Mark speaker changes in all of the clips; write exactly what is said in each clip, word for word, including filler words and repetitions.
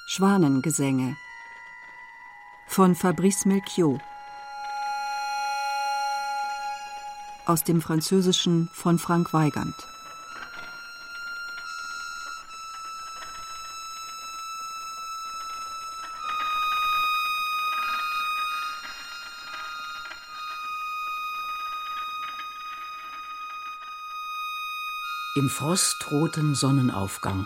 Speaker 1: Schwanengesänge von Fabrice Melchior, aus dem Französischen von Frank Weigand.
Speaker 2: Im frostroten Sonnenaufgang.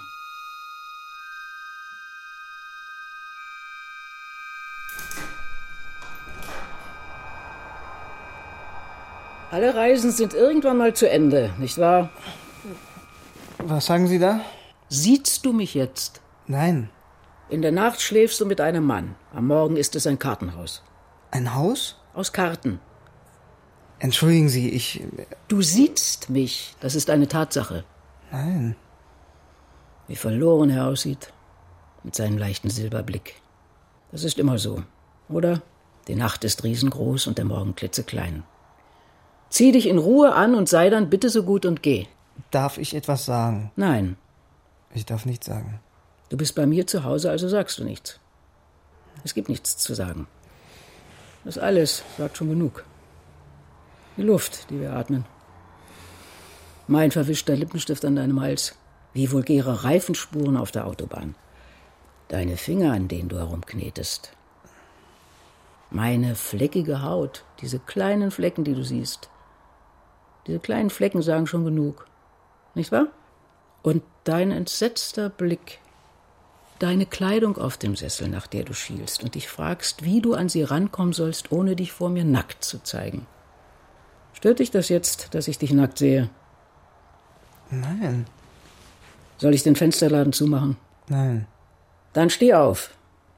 Speaker 2: Alle Reisen sind irgendwann mal zu Ende, nicht wahr?
Speaker 3: Was sagen Sie da?
Speaker 2: Siehst du mich jetzt?
Speaker 3: Nein.
Speaker 2: In der Nacht schläfst du mit einem Mann. Am Morgen ist es ein Kartenhaus.
Speaker 3: Ein Haus?
Speaker 2: Aus Karten.
Speaker 3: Entschuldigen Sie, ich...
Speaker 2: Du siehst mich, das ist eine Tatsache.
Speaker 3: Nein.
Speaker 2: Wie verloren er aussieht, mit seinem leichten Silberblick. Das ist immer so, oder? Die Nacht ist riesengroß und der Morgen klitzeklein. Zieh dich in Ruhe an und sei dann bitte so gut und geh.
Speaker 3: Darf ich etwas sagen?
Speaker 2: Nein.
Speaker 3: Ich darf nichts sagen.
Speaker 2: Du bist bei mir zu Hause, also sagst du nichts. Es gibt nichts zu sagen. Das alles sagt schon genug. Die Luft, die wir atmen. Mein verwischter Lippenstift an deinem Hals. Wie vulgäre Reifenspuren auf der Autobahn. Deine Finger, an denen du herumknetest. Meine fleckige Haut, diese kleinen Flecken, die du siehst. Diese kleinen Flecken sagen schon genug. Nicht wahr? Und dein entsetzter Blick. Deine Kleidung auf dem Sessel, nach der du schielst und dich fragst, wie du an sie rankommen sollst, ohne dich vor mir nackt zu zeigen. Stört dich das jetzt, dass ich dich nackt sehe?
Speaker 3: Nein.
Speaker 2: Soll ich den Fensterladen zumachen?
Speaker 3: Nein.
Speaker 2: Dann steh auf.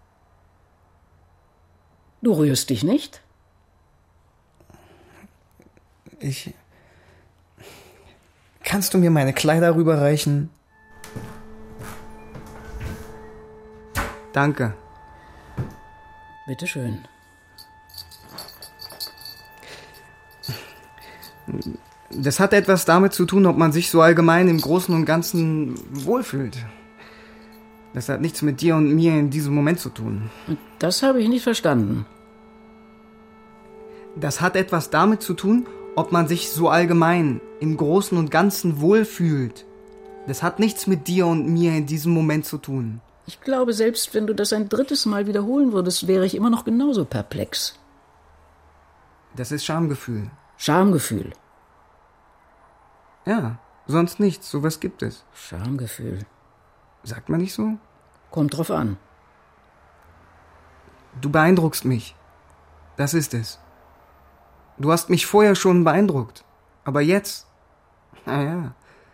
Speaker 2: Du rührst dich nicht?
Speaker 3: Ich... Kannst du mir meine Kleider rüberreichen? Danke.
Speaker 2: Bitteschön.
Speaker 3: Das hat etwas damit zu tun, ob man sich so allgemein im Großen und Ganzen wohlfühlt. Das hat nichts mit dir und mir in diesem Moment zu tun.
Speaker 2: Das habe ich nicht verstanden.
Speaker 3: Das hat etwas damit zu tun, ob man sich so allgemein im Großen und Ganzen wohlfühlt. Das hat nichts mit dir und mir in diesem Moment zu tun.
Speaker 2: Ich glaube, selbst wenn du das ein drittes Mal wiederholen würdest, wäre ich immer noch genauso perplex.
Speaker 3: Das ist Schamgefühl.
Speaker 2: Schamgefühl?
Speaker 3: Ja, sonst nichts. Sowas gibt es.
Speaker 2: Schamgefühl.
Speaker 3: Sagt man nicht so?
Speaker 2: Kommt drauf an.
Speaker 3: Du beeindruckst mich. Das ist es. Du hast mich vorher schon beeindruckt. Aber jetzt? Naja.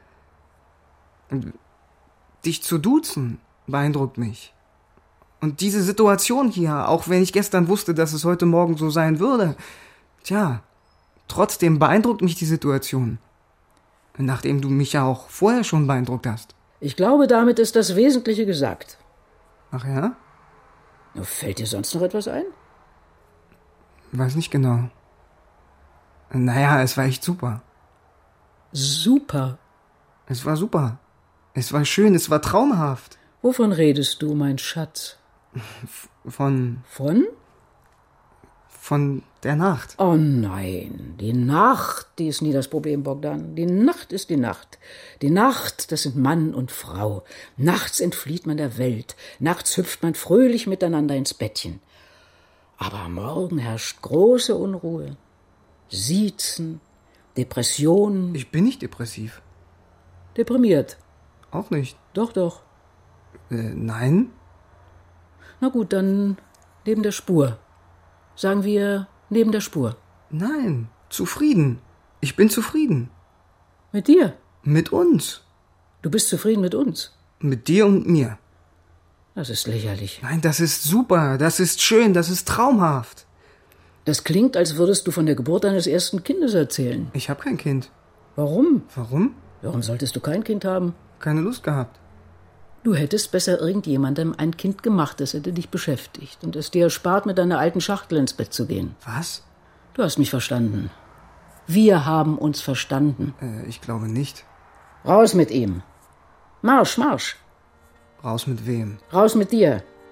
Speaker 3: Dich zu duzen beeindruckt mich. Und diese Situation hier, auch wenn ich gestern wusste, dass es heute Morgen so sein würde, tja, trotzdem beeindruckt mich die Situation. Nachdem du mich ja auch vorher schon beeindruckt hast.
Speaker 2: Ich glaube, damit ist das Wesentliche gesagt.
Speaker 3: Ach ja?
Speaker 2: Fällt dir sonst noch etwas ein?
Speaker 3: Weiß nicht genau. Naja, es war echt super.
Speaker 2: Super?
Speaker 3: Es war super. Es war schön, es war traumhaft.
Speaker 2: Wovon redest du, mein Schatz?
Speaker 3: Von...
Speaker 2: Von?
Speaker 3: Von der Nacht.
Speaker 2: Oh nein, die Nacht, die ist nie das Problem, Bogdan. Die Nacht ist die Nacht. Die Nacht, das sind Mann und Frau. Nachts entflieht man der Welt. Nachts hüpft man fröhlich miteinander ins Bettchen. Aber am Morgen herrscht große Unruhe. Siezen, Depressionen.
Speaker 3: Ich bin nicht depressiv.
Speaker 2: Deprimiert?
Speaker 3: Auch nicht.
Speaker 2: Doch, doch.
Speaker 3: Äh, nein.
Speaker 2: Na gut, dann neben der Spur. Sagen wir, neben der Spur.
Speaker 3: Nein, zufrieden. Ich bin zufrieden.
Speaker 2: Mit dir?
Speaker 3: Mit uns.
Speaker 2: Du bist zufrieden mit uns?
Speaker 3: Mit dir und mir.
Speaker 2: Das ist lächerlich.
Speaker 3: Nein, das ist super, das ist schön, das ist traumhaft.
Speaker 2: Das klingt, als würdest du von der Geburt deines ersten Kindes erzählen.
Speaker 3: Ich habe kein Kind.
Speaker 2: Warum?
Speaker 3: Warum?
Speaker 2: Warum solltest du kein Kind haben?
Speaker 3: Keine Lust gehabt.
Speaker 2: Du hättest besser irgendjemandem ein Kind gemacht, das hätte dich beschäftigt und es dir erspart, mit deiner alten Schachtel ins Bett zu gehen.
Speaker 3: Was?
Speaker 2: Du hast mich verstanden. Wir haben uns verstanden.
Speaker 3: Äh, ich glaube nicht.
Speaker 2: Raus mit ihm. Marsch, marsch.
Speaker 3: Raus mit wem?
Speaker 2: Raus mit dir.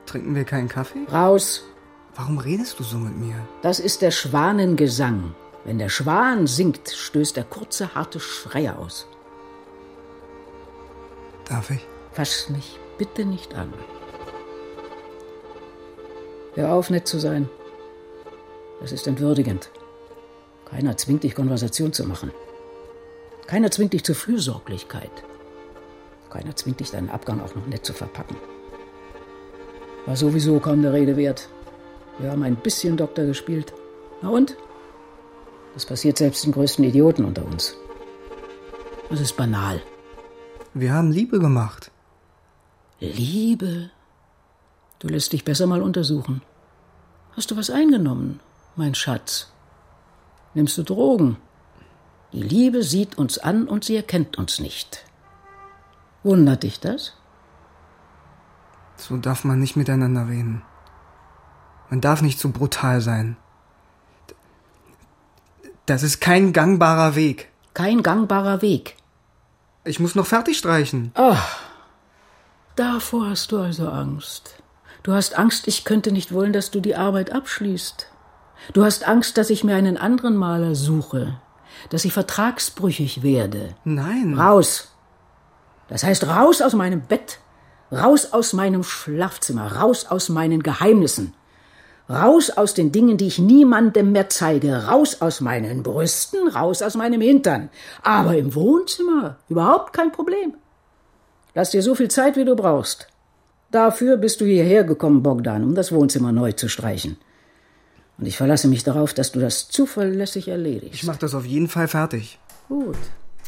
Speaker 3: Trinken wir keinen Kaffee?
Speaker 2: Raus!
Speaker 3: Warum redest du so mit mir?
Speaker 2: Das ist der Schwanengesang. Wenn der Schwan singt, stößt er kurze, harte Schreie aus.
Speaker 3: Darf ich?
Speaker 2: Fass mich bitte nicht an. Hör auf, nett zu sein. Das ist entwürdigend. Keiner zwingt dich, Konversation zu machen. Keiner zwingt dich zur Fürsorglichkeit. Keiner zwingt dich, deinen Abgang auch noch nett zu verpacken. War sowieso kaum der Rede wert. Wir haben ein bisschen Doktor gespielt. Na und? Das passiert selbst den größten Idioten unter uns. Das ist banal.
Speaker 3: Wir haben Liebe gemacht.
Speaker 2: Liebe? Du lässt dich besser mal untersuchen. Hast du was eingenommen, mein Schatz? Nimmst du Drogen? Die Liebe sieht uns an und sie erkennt uns nicht. Wundert dich das?
Speaker 3: So darf man nicht miteinander reden. Man darf nicht so brutal sein. Das ist kein gangbarer Weg.
Speaker 2: Kein gangbarer Weg.
Speaker 3: Ich muss noch fertig streichen.
Speaker 2: Ach, davor hast du also Angst. Du hast Angst, ich könnte nicht wollen, dass du die Arbeit abschließt. Du hast Angst, dass ich mir einen anderen Maler suche, dass ich vertragsbrüchig werde.
Speaker 3: Nein.
Speaker 2: Raus. Das heißt, raus aus meinem Bett, raus aus meinem Schlafzimmer, raus aus meinen Geheimnissen. Raus aus den Dingen, die ich niemandem mehr zeige. Raus aus meinen Brüsten, raus aus meinem Hintern. Aber im Wohnzimmer überhaupt kein Problem. Lass dir so viel Zeit, wie du brauchst. Dafür bist du hierher gekommen, Bogdan, um das Wohnzimmer neu zu streichen. Und ich verlasse mich darauf, dass du das zuverlässig erledigst.
Speaker 3: Ich mach das auf jeden Fall fertig.
Speaker 2: Gut.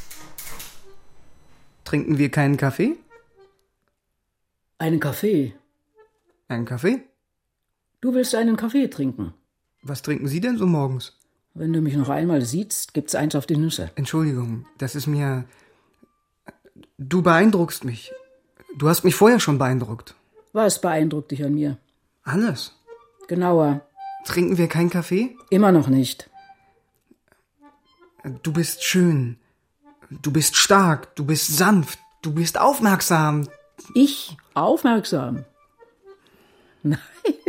Speaker 3: Trinken wir keinen Kaffee?
Speaker 2: Einen Kaffee?
Speaker 3: Einen Kaffee?
Speaker 2: Du willst einen Kaffee trinken.
Speaker 3: Was trinken Sie denn so morgens?
Speaker 2: Wenn du mich noch einmal siehst, gibt's eins auf die Nüsse.
Speaker 3: Entschuldigung, das ist mir... Du beeindruckst mich. Du hast mich vorher schon beeindruckt.
Speaker 2: Was beeindruckt dich an mir?
Speaker 3: Alles.
Speaker 2: Genauer.
Speaker 3: Trinken wir keinen Kaffee?
Speaker 2: Immer noch nicht.
Speaker 3: Du bist schön. Du bist stark. Du bist sanft. Du bist aufmerksam.
Speaker 2: Ich? Aufmerksam? Nein.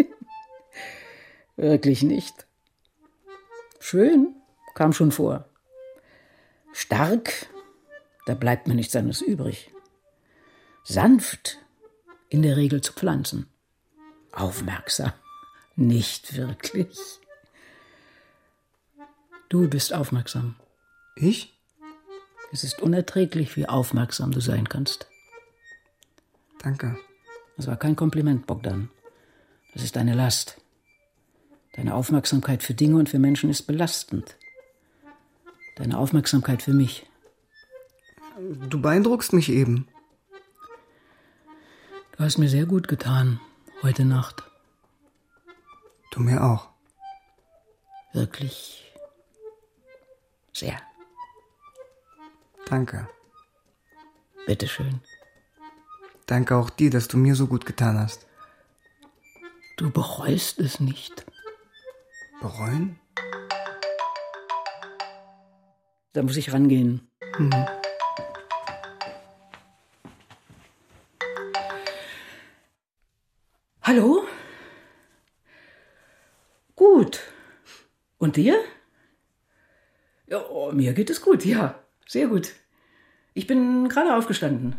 Speaker 2: Wirklich nicht. Schön, kam schon vor. Stark, da bleibt mir nichts anderes übrig. Sanft, in der Regel zu Pflanzen. Aufmerksam, nicht wirklich. Du bist aufmerksam.
Speaker 3: Ich?
Speaker 2: Es ist unerträglich, wie aufmerksam du sein kannst.
Speaker 3: Danke.
Speaker 2: Das war kein Kompliment, Bogdan. Das ist eine Last. Deine Aufmerksamkeit für Dinge und für Menschen ist belastend. Deine Aufmerksamkeit für mich.
Speaker 3: Du beeindruckst mich eben.
Speaker 2: Du hast mir sehr gut getan, heute Nacht.
Speaker 3: Du mir auch.
Speaker 2: Wirklich sehr.
Speaker 3: Danke.
Speaker 2: Bitteschön.
Speaker 3: Danke auch dir, dass du mir so gut getan hast.
Speaker 2: Du bereust es nicht.
Speaker 3: Bereuen?
Speaker 2: Da muss ich rangehen.
Speaker 3: Mhm.
Speaker 2: Hallo? Gut. Und dir? Ja, oh, mir geht es gut, ja. Sehr gut. Ich bin gerade aufgestanden.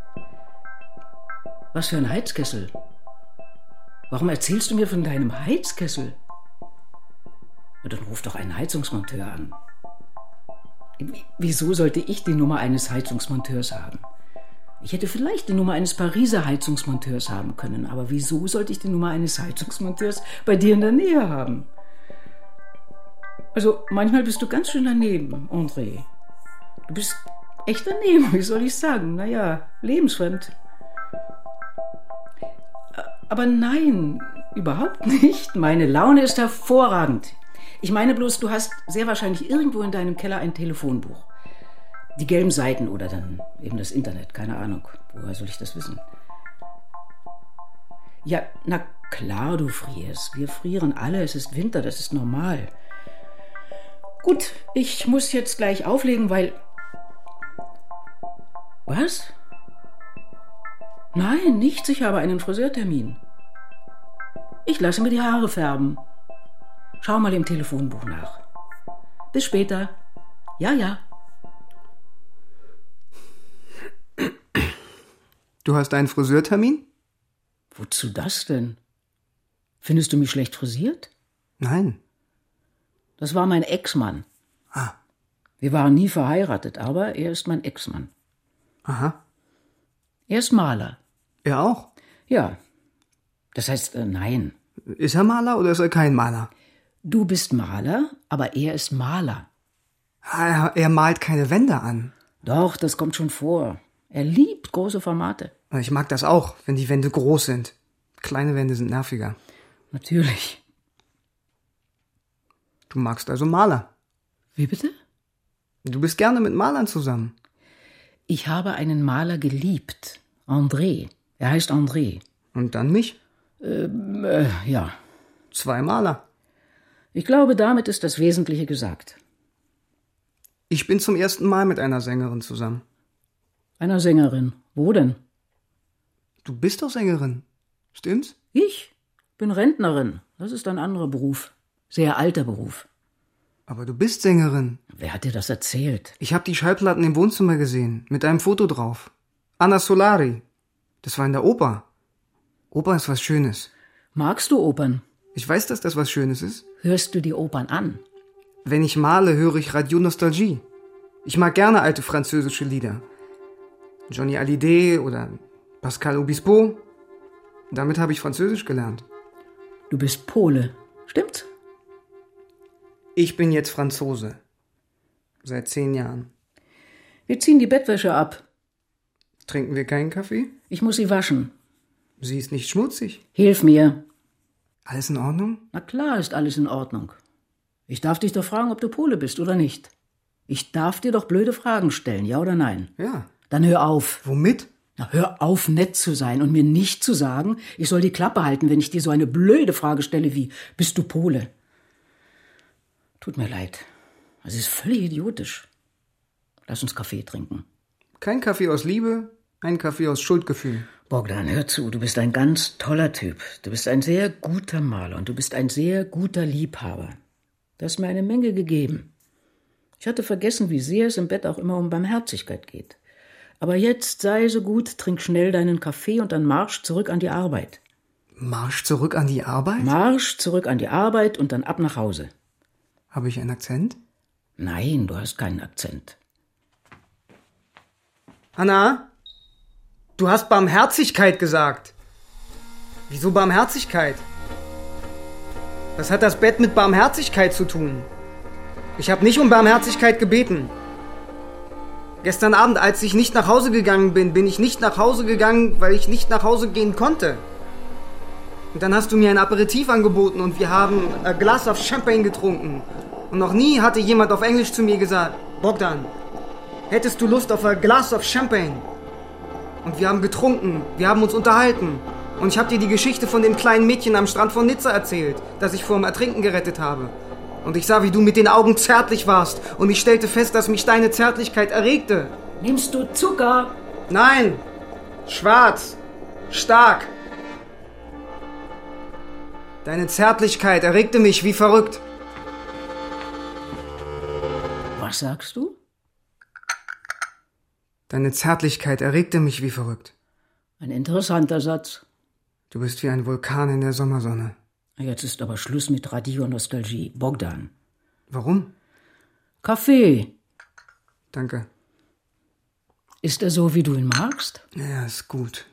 Speaker 2: Was für ein Heizkessel? Warum erzählst du mir von deinem Heizkessel? Na, dann ruf doch einen Heizungsmonteur an. Wieso sollte ich die Nummer eines Heizungsmonteurs haben? Ich hätte vielleicht die Nummer eines Pariser Heizungsmonteurs haben können, aber wieso sollte ich die Nummer eines Heizungsmonteurs bei dir in der Nähe haben? Also, manchmal bist du ganz schön daneben, André. Du bist echt daneben, wie soll ich sagen? Naja, lebensfremd. Aber nein, überhaupt nicht. Meine Laune ist hervorragend. Ich meine bloß, du hast sehr wahrscheinlich irgendwo in deinem Keller ein Telefonbuch. Die gelben Seiten oder dann eben das Internet, keine Ahnung. Woher soll ich das wissen? Ja, na klar, du frierst. Wir frieren alle, es ist Winter, das ist normal. Gut, ich muss jetzt gleich auflegen, weil... Was? Nein, nichts, ich habe einen Friseurtermin. Ich lasse mir die Haare färben. Schau mal im Telefonbuch nach. Bis später. Ja, ja.
Speaker 3: Du hast einen Friseurtermin?
Speaker 2: Wozu das denn? Findest du mich schlecht frisiert?
Speaker 3: Nein.
Speaker 2: Das war mein Ex-Mann.
Speaker 3: Ah.
Speaker 2: Wir waren nie verheiratet, aber er ist mein Ex-Mann.
Speaker 3: Aha.
Speaker 2: Er ist Maler.
Speaker 3: Er auch?
Speaker 2: Ja. Das heißt, äh, nein.
Speaker 3: Ist er Maler oder ist er kein Maler?
Speaker 2: Du bist Maler, aber er ist Maler.
Speaker 3: Er, er malt keine Wände an.
Speaker 2: Doch, das kommt schon vor. Er liebt große Formate.
Speaker 3: Ich mag das auch, wenn die Wände groß sind. Kleine Wände sind nerviger.
Speaker 2: Natürlich.
Speaker 3: Du magst also Maler.
Speaker 2: Wie bitte?
Speaker 3: Du bist gerne mit Malern zusammen.
Speaker 2: Ich habe einen Maler geliebt. André. Er heißt André.
Speaker 3: Und dann mich?
Speaker 2: Ähm, äh, ja.
Speaker 3: Zwei Maler.
Speaker 2: Ich glaube, damit ist das Wesentliche gesagt.
Speaker 3: Ich bin zum ersten Mal mit einer Sängerin zusammen.
Speaker 2: Einer Sängerin. Wo denn?
Speaker 3: Du bist doch Sängerin. Stimmt's?
Speaker 2: Ich bin Rentnerin. Das ist ein anderer Beruf. Sehr alter Beruf.
Speaker 3: Aber du bist Sängerin.
Speaker 2: Wer hat dir das erzählt?
Speaker 3: Ich habe die Schallplatten im Wohnzimmer gesehen, mit einem Foto drauf. Anna Solari. Das war in der Oper. Oper ist was Schönes.
Speaker 2: Magst du Opern?
Speaker 3: Ich weiß, dass das was Schönes ist.
Speaker 2: Hörst du die Opern an?
Speaker 3: Wenn ich male, höre ich Radio Nostalgie. Ich mag gerne alte französische Lieder. Johnny Hallyday oder Pascal Obispo. Damit habe ich Französisch gelernt.
Speaker 2: Du bist Pole, stimmt's?
Speaker 3: Ich bin jetzt Franzose. Seit zehn Jahren.
Speaker 2: Wir ziehen die Bettwäsche ab.
Speaker 3: Trinken wir keinen Kaffee?
Speaker 2: Ich muss sie waschen.
Speaker 3: Sie ist nicht schmutzig.
Speaker 2: Hilf mir.
Speaker 3: Alles in Ordnung?
Speaker 2: Na klar ist alles in Ordnung. Ich darf dich doch fragen, ob du Pole bist oder nicht. Ich darf dir doch blöde Fragen stellen, ja oder nein?
Speaker 3: Ja.
Speaker 2: Dann hör auf.
Speaker 3: Womit?
Speaker 2: Na, hör auf, nett zu sein und mir nicht zu sagen, ich soll die Klappe halten, wenn ich dir so eine blöde Frage stelle wie, bist du Pole? Tut mir leid. Das ist völlig idiotisch. Lass uns Kaffee trinken.
Speaker 3: Kein Kaffee aus Liebe, ein Kaffee aus Schuldgefühl.
Speaker 2: Bogdan, hör zu, du bist ein ganz toller Typ. Du bist ein sehr guter Maler und du bist ein sehr guter Liebhaber. Du hast mir eine Menge gegeben. Ich hatte vergessen, wie sehr es im Bett auch immer um Barmherzigkeit geht. Aber jetzt sei so gut, trink schnell deinen Kaffee und dann marsch zurück an die Arbeit.
Speaker 3: Marsch zurück an die Arbeit?
Speaker 2: Marsch zurück an die Arbeit und dann ab nach Hause.
Speaker 3: Habe ich einen Akzent?
Speaker 2: Nein, du hast keinen Akzent.
Speaker 3: Hanna, du hast Barmherzigkeit gesagt. Wieso Barmherzigkeit? Was hat das Bett mit Barmherzigkeit zu tun? Ich habe nicht um Barmherzigkeit gebeten. Gestern Abend, als ich nicht nach Hause gegangen bin, bin ich nicht nach Hause gegangen, weil ich nicht nach Hause gehen konnte. Und dann hast du mir ein Aperitif angeboten und wir haben ein Glas of Champagne getrunken. Und noch nie hatte jemand auf Englisch zu mir gesagt, Bogdan, hättest du Lust auf ein Glas of Champagne? Und wir haben getrunken, wir haben uns unterhalten. Und ich habe dir die Geschichte von dem kleinen Mädchen am Strand von Nizza erzählt, das ich vor dem Ertrinken gerettet habe. Und ich sah, wie du mit den Augen zärtlich warst. Und ich stellte fest, dass mich deine Zärtlichkeit erregte.
Speaker 2: Nimmst du Zucker?
Speaker 3: Nein! Schwarz! Stark! Deine Zärtlichkeit erregte mich wie verrückt.
Speaker 2: Was sagst du?
Speaker 3: Deine Zärtlichkeit erregte mich wie verrückt.
Speaker 2: Ein interessanter Satz.
Speaker 3: Du bist wie ein Vulkan in der Sommersonne.
Speaker 2: Jetzt ist aber Schluss mit Radio-Nostalgie. Bogdan.
Speaker 3: Warum?
Speaker 2: Kaffee.
Speaker 3: Danke.
Speaker 2: Ist er so, wie du ihn magst?
Speaker 3: Ja, ist gut.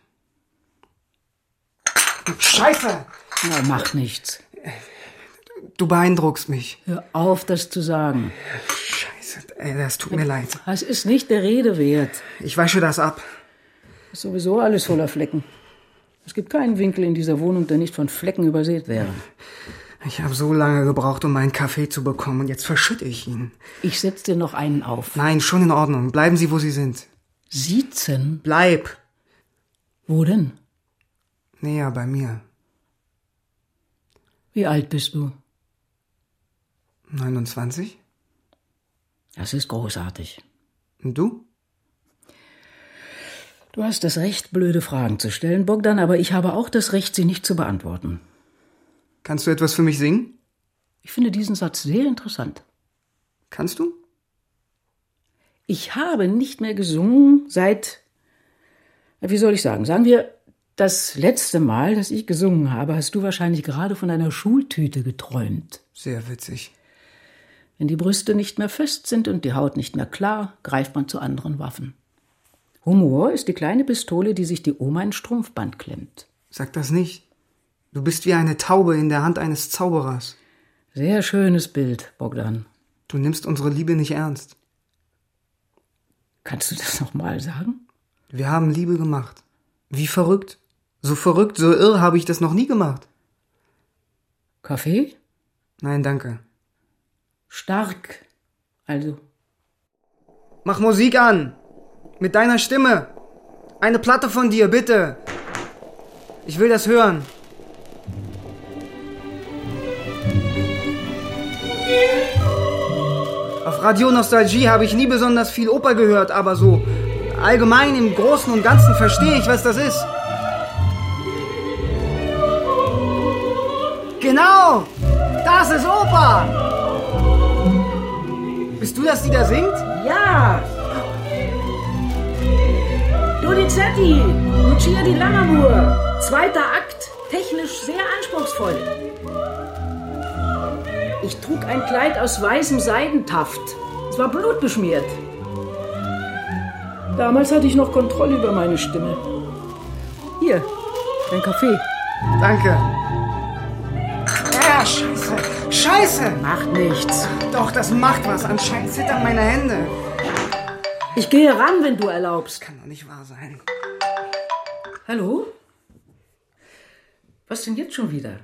Speaker 3: Scheiße!
Speaker 2: Na, macht nichts.
Speaker 3: Du beeindruckst mich.
Speaker 2: Hör auf, das zu sagen.
Speaker 3: Scheiße, ey, das tut mir leid.
Speaker 2: Es ist nicht der Rede wert.
Speaker 3: Ich wasche das ab.
Speaker 2: Ist sowieso alles voller Flecken. Es gibt keinen Winkel in dieser Wohnung, der nicht von Flecken übersät wäre.
Speaker 3: Ich habe so lange gebraucht, um meinen Kaffee zu bekommen und jetzt verschütte ich ihn.
Speaker 2: Ich setze dir noch einen auf.
Speaker 3: Nein, schon in Ordnung. Bleiben Sie, wo Sie sind.
Speaker 2: Siezen?
Speaker 3: Bleib.
Speaker 2: Wo denn?
Speaker 3: Näher bei mir.
Speaker 2: Wie alt bist du?
Speaker 3: neunundzwanzig.
Speaker 2: Das ist großartig.
Speaker 3: Und du?
Speaker 2: Du hast das Recht, blöde Fragen zu stellen, Bogdan, aber ich habe auch das Recht, sie nicht zu beantworten.
Speaker 3: Kannst du etwas für mich singen?
Speaker 2: Ich finde diesen Satz sehr interessant.
Speaker 3: Kannst du?
Speaker 2: Ich habe nicht mehr gesungen seit, wie soll ich sagen, sagen wir, das letzte Mal, dass ich gesungen habe, hast du wahrscheinlich gerade von einer Schultüte geträumt.
Speaker 3: Sehr witzig.
Speaker 2: Wenn die Brüste nicht mehr fest sind und die Haut nicht mehr klar, greift man zu anderen Waffen. Humor ist die kleine Pistole, die sich die Oma ins Strumpfband klemmt.
Speaker 3: Sag das nicht. Du bist wie eine Taube in der Hand eines Zauberers.
Speaker 2: Sehr schönes Bild, Bogdan.
Speaker 3: Du nimmst unsere Liebe nicht ernst.
Speaker 2: Kannst du das noch mal sagen?
Speaker 3: Wir haben Liebe gemacht. Wie verrückt. So verrückt, so irr habe ich das noch nie gemacht.
Speaker 2: Kaffee?
Speaker 3: Nein, danke.
Speaker 2: Stark. Also.
Speaker 3: Mach Musik an. Mit deiner Stimme. Eine Platte von dir, bitte. Ich will das hören. Auf Radio Nostalgie habe ich nie besonders viel Oper gehört, aber so allgemein im Großen und Ganzen verstehe ich, was das ist. Genau! Das ist Oper! Bist du das, die da singt?
Speaker 2: Ja! Donizetti, Lucia di Lammermoor. Zweiter Akt, technisch sehr anspruchsvoll. Ich trug ein Kleid aus weißem Seidentaft. Es war blutbeschmiert. Damals hatte ich noch Kontrolle über meine Stimme. Hier, dein Kaffee.
Speaker 3: Danke. Ja, scheiße. Scheiße!
Speaker 2: Macht nichts.
Speaker 3: Doch, das macht was. Anscheinend zittern meine Hände.
Speaker 2: Ich gehe ran, wenn du erlaubst.
Speaker 3: Kann doch nicht wahr sein.
Speaker 2: Hallo? Was denn jetzt schon wieder?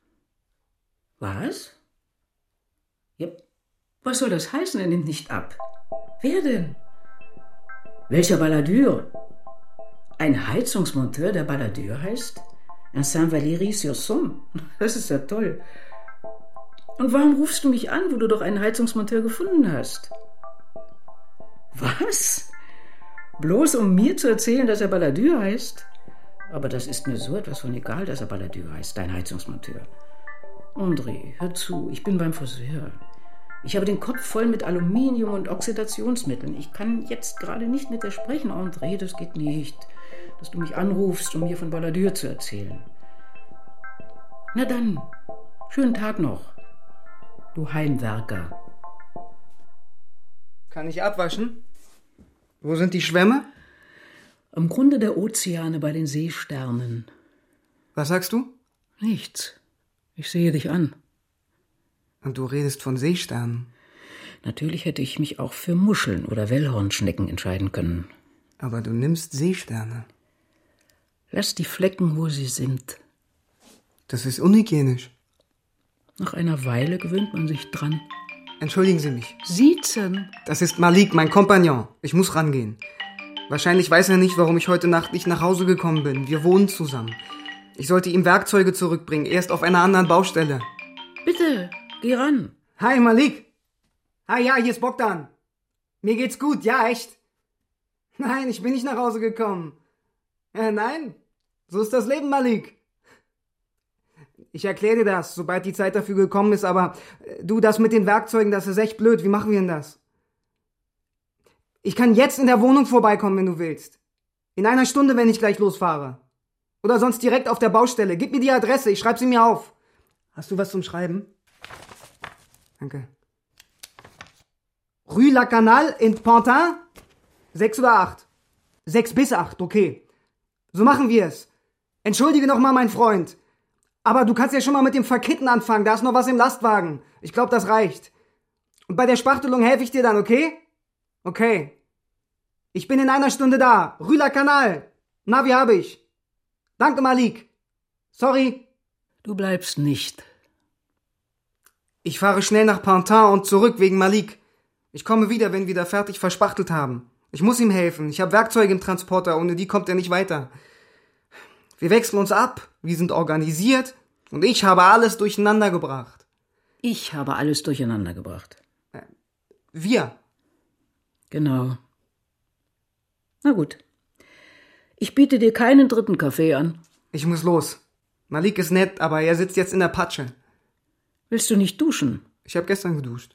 Speaker 2: Was? Ja, was soll das heißen? Er nimmt nicht ab. Wer denn? Welcher Balladur? Ein Heizungsmonteur, der Balladur heißt? In Saint-Valery-sur-Somme? Das ist ja toll. Und warum rufst du mich an, wo du doch einen Heizungsmonteur gefunden hast? Was? Bloß um mir zu erzählen, dass er Balladur heißt? Aber das ist mir so etwas von egal, dass er Balladur heißt, dein Heizungsmonteur. André, hör zu, ich bin beim Friseur. Ich habe den Kopf voll mit Aluminium und Oxidationsmitteln. Ich kann jetzt gerade nicht mit dir sprechen, André, das geht nicht. Dass du mich anrufst, um mir von Balladur zu erzählen. Na dann, schönen Tag noch, du Heimwerker.
Speaker 3: Kann ich abwaschen? Wo sind die Schwämme?
Speaker 2: Am Grunde der Ozeane bei den Seesternen.
Speaker 3: Was sagst du?
Speaker 2: Nichts. Ich sehe dich an.
Speaker 3: Und du redest von Seesternen.
Speaker 2: Natürlich hätte ich mich auch für Muscheln oder Wellhornschnecken entscheiden können.
Speaker 3: Aber du nimmst Seesterne.
Speaker 2: Lass die Flecken, wo sie sind.
Speaker 3: Das ist unhygienisch.
Speaker 2: Nach einer Weile gewöhnt man sich dran.
Speaker 3: Entschuldigen Sie mich.
Speaker 2: Siezen.
Speaker 3: Das ist Malik, mein Kompagnon. Ich muss rangehen. Wahrscheinlich weiß er nicht, warum ich heute Nacht nicht nach Hause gekommen bin. Wir wohnen zusammen. Ich sollte ihm Werkzeuge zurückbringen, erst auf einer anderen Baustelle.
Speaker 2: Bitte, geh ran.
Speaker 3: Hi, Malik. Hi, ja, hier ist Bogdan. Mir geht's gut, ja, echt. Nein, ich bin nicht nach Hause gekommen. Äh, nein, so ist das Leben, Malik. Ich erkläre dir das, sobald die Zeit dafür gekommen ist, aber äh, du, das mit den Werkzeugen, das ist echt blöd. Wie machen wir denn das? Ich kann jetzt in der Wohnung vorbeikommen, wenn du willst. In einer Stunde, wenn ich gleich losfahre. Oder sonst direkt auf der Baustelle. Gib mir die Adresse, ich schreibe sie mir auf. Hast du was zum Schreiben? Danke. Rue La Canal in Pantin? Sechs oder acht? Sechs bis acht, okay. So machen wir es. Entschuldige nochmal, mein Freund. Aber du kannst ja schon mal mit dem Verkitten anfangen. Da ist noch was im Lastwagen. Ich glaube, das reicht. Und bei der Spachtelung helfe ich dir dann, okay? Okay. Ich bin in einer Stunde da. Rue La Canal. Navi habe ich. Danke, Malik. Sorry.
Speaker 2: Du bleibst nicht.
Speaker 3: Ich fahre schnell nach Pantin und zurück wegen Malik. Ich komme wieder, wenn wir da fertig verspachtelt haben. Ich muss ihm helfen. Ich habe Werkzeuge im Transporter. Ohne die kommt er nicht weiter. Wir wechseln uns ab. Wir sind organisiert. Und ich habe alles durcheinander gebracht.
Speaker 2: Ich habe alles durcheinander gebracht.
Speaker 3: Wir.
Speaker 2: Genau. Na gut. Ich biete dir keinen dritten Kaffee an.
Speaker 3: Ich muss los. Malik ist nett, aber er sitzt jetzt in der Patsche.
Speaker 2: Willst du nicht duschen?
Speaker 3: Ich habe gestern geduscht.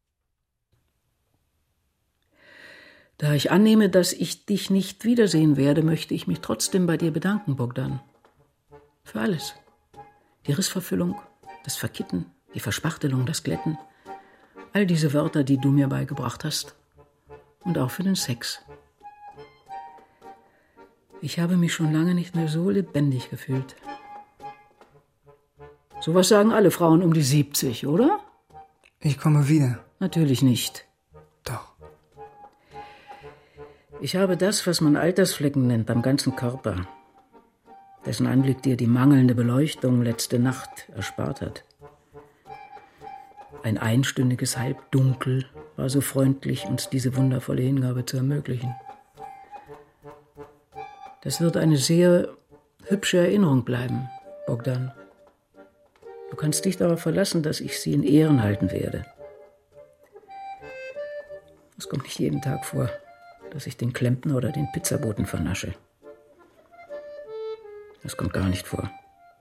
Speaker 2: Da ich annehme, dass ich dich nicht wiedersehen werde, möchte ich mich trotzdem bei dir bedanken, Bogdan. Für alles. Die Rissverfüllung, das Verkitten, die Verspachtelung, das Glätten. All diese Wörter, die du mir beigebracht hast. Und auch für den Sex. Ich habe mich schon lange nicht mehr so lebendig gefühlt. Sowas sagen alle Frauen um die siebzig, oder?
Speaker 3: Ich komme wieder.
Speaker 2: Natürlich nicht.
Speaker 3: Doch.
Speaker 2: Ich habe das, was man Altersflecken nennt, am ganzen Körper, dessen Anblick dir die mangelnde Beleuchtung letzte Nacht erspart hat. Ein einstündiges Halbdunkel war so freundlich, uns diese wundervolle Hingabe zu ermöglichen. Das wird eine sehr hübsche Erinnerung bleiben, Bogdan. Du kannst dich darauf verlassen, dass ich sie in Ehren halten werde. Es kommt nicht jeden Tag vor, dass ich den Klempner oder den Pizzaboten vernasche. Das kommt gar nicht vor.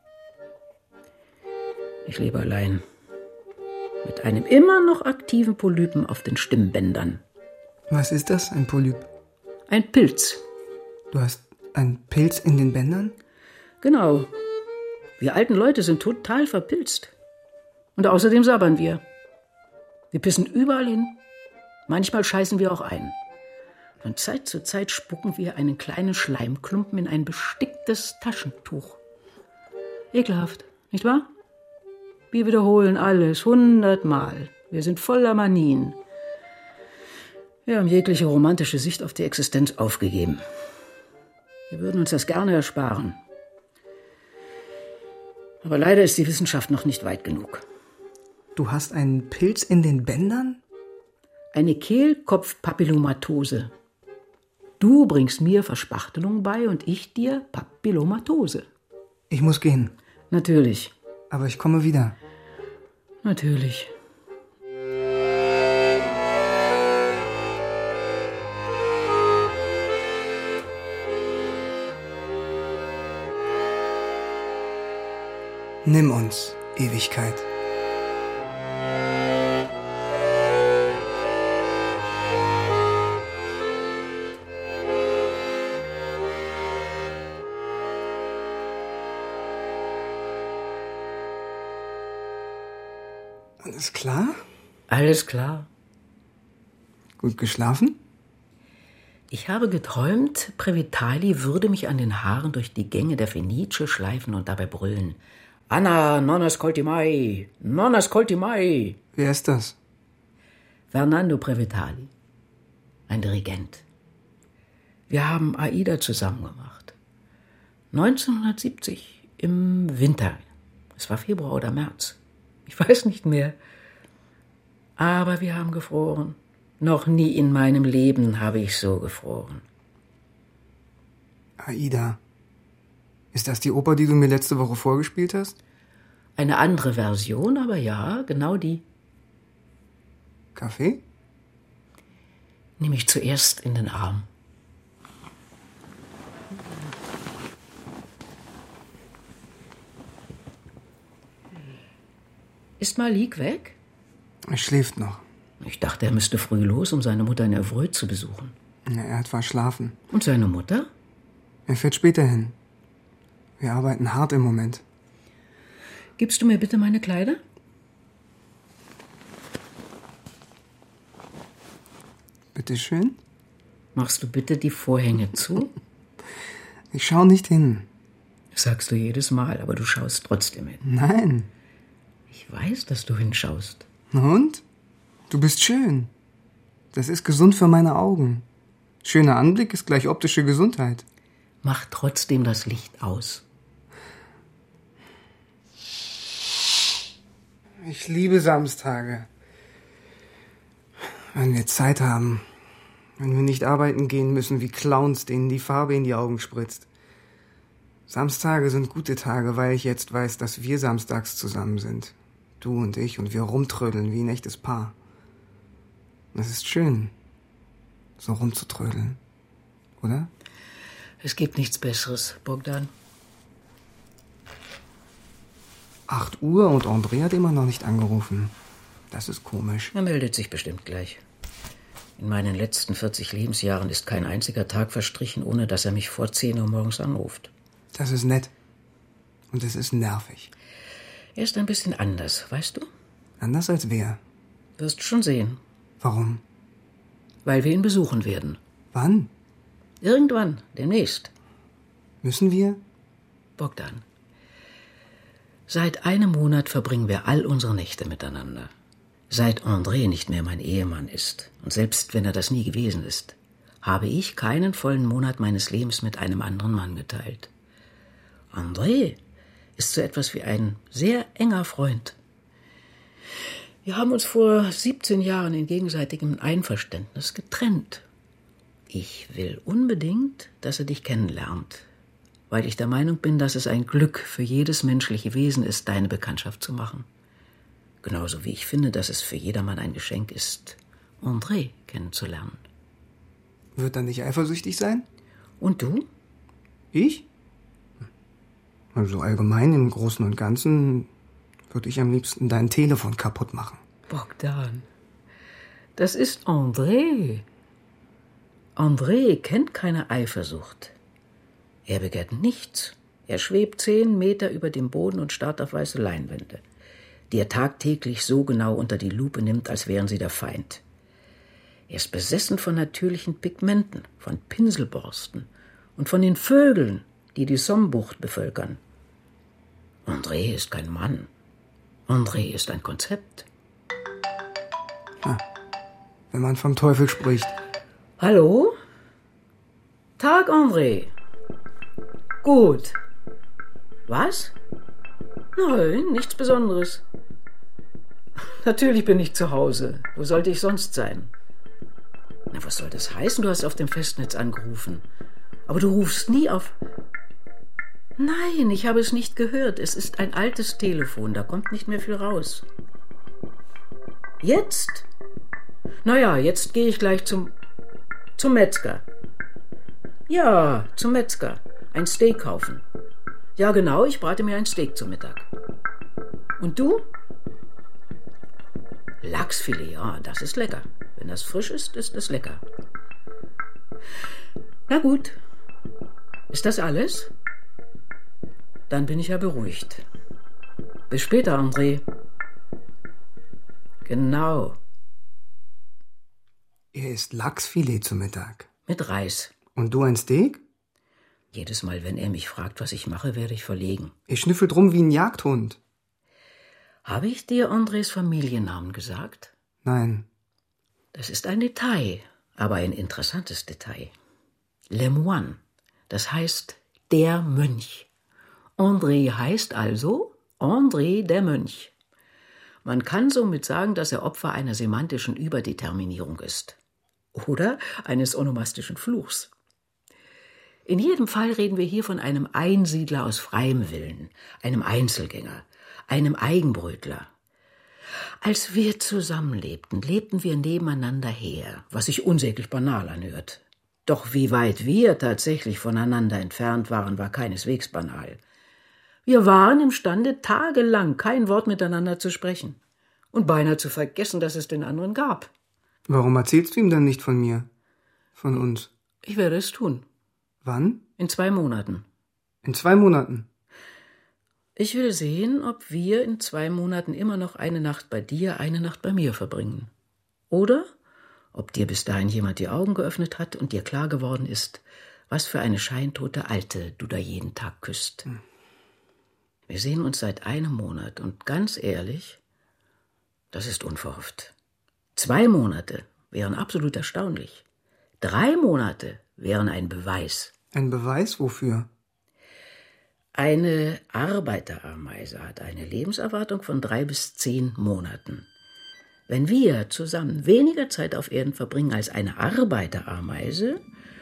Speaker 2: Ich lebe allein. Mit einem immer noch aktiven Polypen auf den Stimmbändern.
Speaker 3: Was ist das, ein Polyp?
Speaker 2: Ein Pilz.
Speaker 3: Du hast einen Pilz in den Bändern?
Speaker 2: Genau. Wir alten Leute sind total verpilzt. Und außerdem sabbern wir. Wir pissen überall hin. Manchmal scheißen wir auch ein. Von Zeit zu Zeit spucken wir einen kleinen Schleimklumpen in ein besticktes Taschentuch. Ekelhaft, nicht wahr? Wir wiederholen alles hundertmal. Wir sind voller Manien. Wir haben jegliche romantische Sicht auf die Existenz aufgegeben. Wir würden uns das gerne ersparen. Aber leider ist die Wissenschaft noch nicht weit genug.
Speaker 3: Du hast einen Pilz in den Bändern?
Speaker 2: Eine Kehlkopfpapillomatose. Du bringst mir Verspachtelung bei und ich dir Papillomatose.
Speaker 3: Ich muss gehen.
Speaker 2: Natürlich.
Speaker 3: Aber ich komme wieder.
Speaker 2: Natürlich.
Speaker 3: Nimm uns, Ewigkeit. Alles klar?
Speaker 2: Alles klar.
Speaker 3: Gut geschlafen?
Speaker 2: Ich habe geträumt, Previtali würde mich an den Haaren durch die Gänge der Fenice schleifen und dabei brüllen. Anna, non ascolti mai, non ascolti mai.
Speaker 3: Wer ist das?
Speaker 2: Fernando Previtali, ein Dirigent. Wir haben Aida zusammen gemacht. neunzehnhundertsiebzig, im Winter. Es war Februar oder März. Ich weiß nicht mehr. Aber wir haben gefroren. Noch nie in meinem Leben habe ich so gefroren.
Speaker 3: Aida. Ist das die Oper, die du mir letzte Woche vorgespielt hast?
Speaker 2: Eine andere Version, aber ja, genau die.
Speaker 3: Kaffee?
Speaker 2: Nimm mich zuerst in den Arm. Ist Malik weg?
Speaker 3: Er schläft noch.
Speaker 2: Ich dachte, er müsste früh los, um seine Mutter in Evreux zu besuchen.
Speaker 3: Ja, er hat verschlafen.
Speaker 2: Und seine Mutter?
Speaker 3: Er fährt später hin. Wir arbeiten hart im Moment.
Speaker 2: Gibst du mir bitte meine Kleider?
Speaker 3: Bitte schön.
Speaker 2: Machst du bitte die Vorhänge zu?
Speaker 3: Ich schau nicht hin.
Speaker 2: Das sagst du jedes Mal, aber du schaust trotzdem hin.
Speaker 3: Nein.
Speaker 2: Ich weiß, dass du hinschaust.
Speaker 3: Und? Du bist schön. Das ist gesund für meine Augen. Schöner Anblick ist gleich optische Gesundheit.
Speaker 2: Mach trotzdem das Licht aus.
Speaker 3: Ich liebe Samstage. Wenn wir Zeit haben. Wenn wir nicht arbeiten gehen müssen wie Clowns, denen die Farbe in die Augen spritzt. Samstage sind gute Tage, weil ich jetzt weiß, dass wir samstags zusammen sind. Du und ich, und wir rumtrödeln wie ein echtes Paar. Es ist schön, so rumzutrödeln, oder?
Speaker 2: Es gibt nichts Besseres, Bogdan.
Speaker 3: Acht Uhr und André hat immer noch nicht angerufen. Das ist komisch.
Speaker 2: Er meldet sich bestimmt gleich. In meinen letzten vierzig Lebensjahren ist kein einziger Tag verstrichen, ohne dass er mich vor zehn Uhr morgens anruft.
Speaker 3: Das ist nett. Und es ist nervig.
Speaker 2: Er ist ein bisschen anders, weißt du?
Speaker 3: Anders als wer?
Speaker 2: Wirst schon sehen.
Speaker 3: Warum?
Speaker 2: Weil wir ihn besuchen werden.
Speaker 3: Wann?
Speaker 2: Irgendwann, demnächst.
Speaker 3: Müssen wir?
Speaker 2: Bogdan, seit einem Monat verbringen wir all unsere Nächte miteinander. Seit André nicht mehr mein Ehemann ist, und selbst wenn er das nie gewesen ist, habe ich keinen vollen Monat meines Lebens mit einem anderen Mann geteilt. André ist so etwas wie ein sehr enger Freund. Wir haben uns vor siebzehn Jahren in gegenseitigem Einverständnis getrennt. Ich will unbedingt, dass er dich kennenlernt, weil ich der Meinung bin, dass es ein Glück für jedes menschliche Wesen ist, deine Bekanntschaft zu machen. Genauso wie ich finde, dass es für jedermann ein Geschenk ist, André kennenzulernen.
Speaker 3: Wird er nicht eifersüchtig sein?
Speaker 2: Und du?
Speaker 3: Ich? Also allgemein im Großen und Ganzen würde ich am liebsten dein Telefon kaputt machen.
Speaker 2: Bogdan, das ist André. André kennt keine Eifersucht. Er begehrt nichts. Er schwebt zehn Meter über dem Boden und starrt auf weiße Leinwände, die er tagtäglich so genau unter die Lupe nimmt, als wären sie der Feind. Er ist besessen von natürlichen Pigmenten, von Pinselborsten und von den Vögeln, die die Somme-Bucht bevölkern. André ist kein Mann. André ist ein Konzept.
Speaker 3: Ha, wenn man vom Teufel spricht.
Speaker 2: Hallo? Tag, André. Gut. Was? Nein, nichts Besonderes. Natürlich bin ich zu Hause. Wo sollte ich sonst sein? Na, was soll das heißen? Du hast auf dem Festnetz angerufen. Aber du rufst nie auf... Nein, ich habe es nicht gehört. Es ist ein altes Telefon. Da kommt nicht mehr viel raus. Jetzt? Naja, jetzt gehe ich gleich zum... zum Metzger. Ja, zum Metzger. Ein Steak kaufen. Ja, genau, ich brate mir ein Steak zum Mittag. Und du? Lachsfilet, ja, das ist lecker. Wenn das frisch ist, ist es lecker. Na gut. Ist das alles? Dann bin ich ja beruhigt. Bis später, André. Genau.
Speaker 3: Er isst Lachsfilet zu Mittag.
Speaker 2: Mit Reis.
Speaker 3: Und du ein Steak?
Speaker 2: Jedes Mal, wenn er mich fragt, was ich mache, werde ich verlegen.
Speaker 3: Er schnüffelt rum wie ein Jagdhund.
Speaker 2: Habe ich dir Andrés Familiennamen gesagt?
Speaker 3: Nein.
Speaker 2: Das ist ein Detail, aber ein interessantes Detail. Le Moine, das heißt der Mönch. André heißt also André der Mönch. Man kann somit sagen, dass er Opfer einer semantischen Überdeterminierung ist. Oder eines onomastischen Fluchs. In jedem Fall reden wir hier von einem Einsiedler aus freiem Willen, einem Einzelgänger, einem Eigenbrötler. Als wir zusammenlebten, lebten wir nebeneinander her, was sich unsäglich banal anhört. Doch wie weit wir tatsächlich voneinander entfernt waren, war keineswegs banal. Wir waren imstande, tagelang kein Wort miteinander zu sprechen und beinahe zu vergessen, dass es den anderen gab.
Speaker 3: Warum erzählst du ihm dann nicht von mir? Von uns?
Speaker 2: Ich werde es tun.
Speaker 3: Wann?
Speaker 2: In zwei Monaten.
Speaker 3: In zwei Monaten?
Speaker 2: Ich will sehen, ob wir in zwei Monaten immer noch eine Nacht bei dir, eine Nacht bei mir verbringen. Oder ob dir bis dahin jemand die Augen geöffnet hat und dir klar geworden ist, was für eine scheintote Alte du da jeden Tag küsst. Hm. Wir sehen uns seit einem Monat und ganz ehrlich, das ist unverhofft. Zwei Monate wären absolut erstaunlich. Drei Monate wären ein Beweis.
Speaker 3: Ein Beweis wofür?
Speaker 2: Eine Arbeiterameise hat eine Lebenserwartung von drei bis zehn Monaten. Wenn wir zusammen weniger Zeit auf Erden verbringen als eine Arbeiterameise,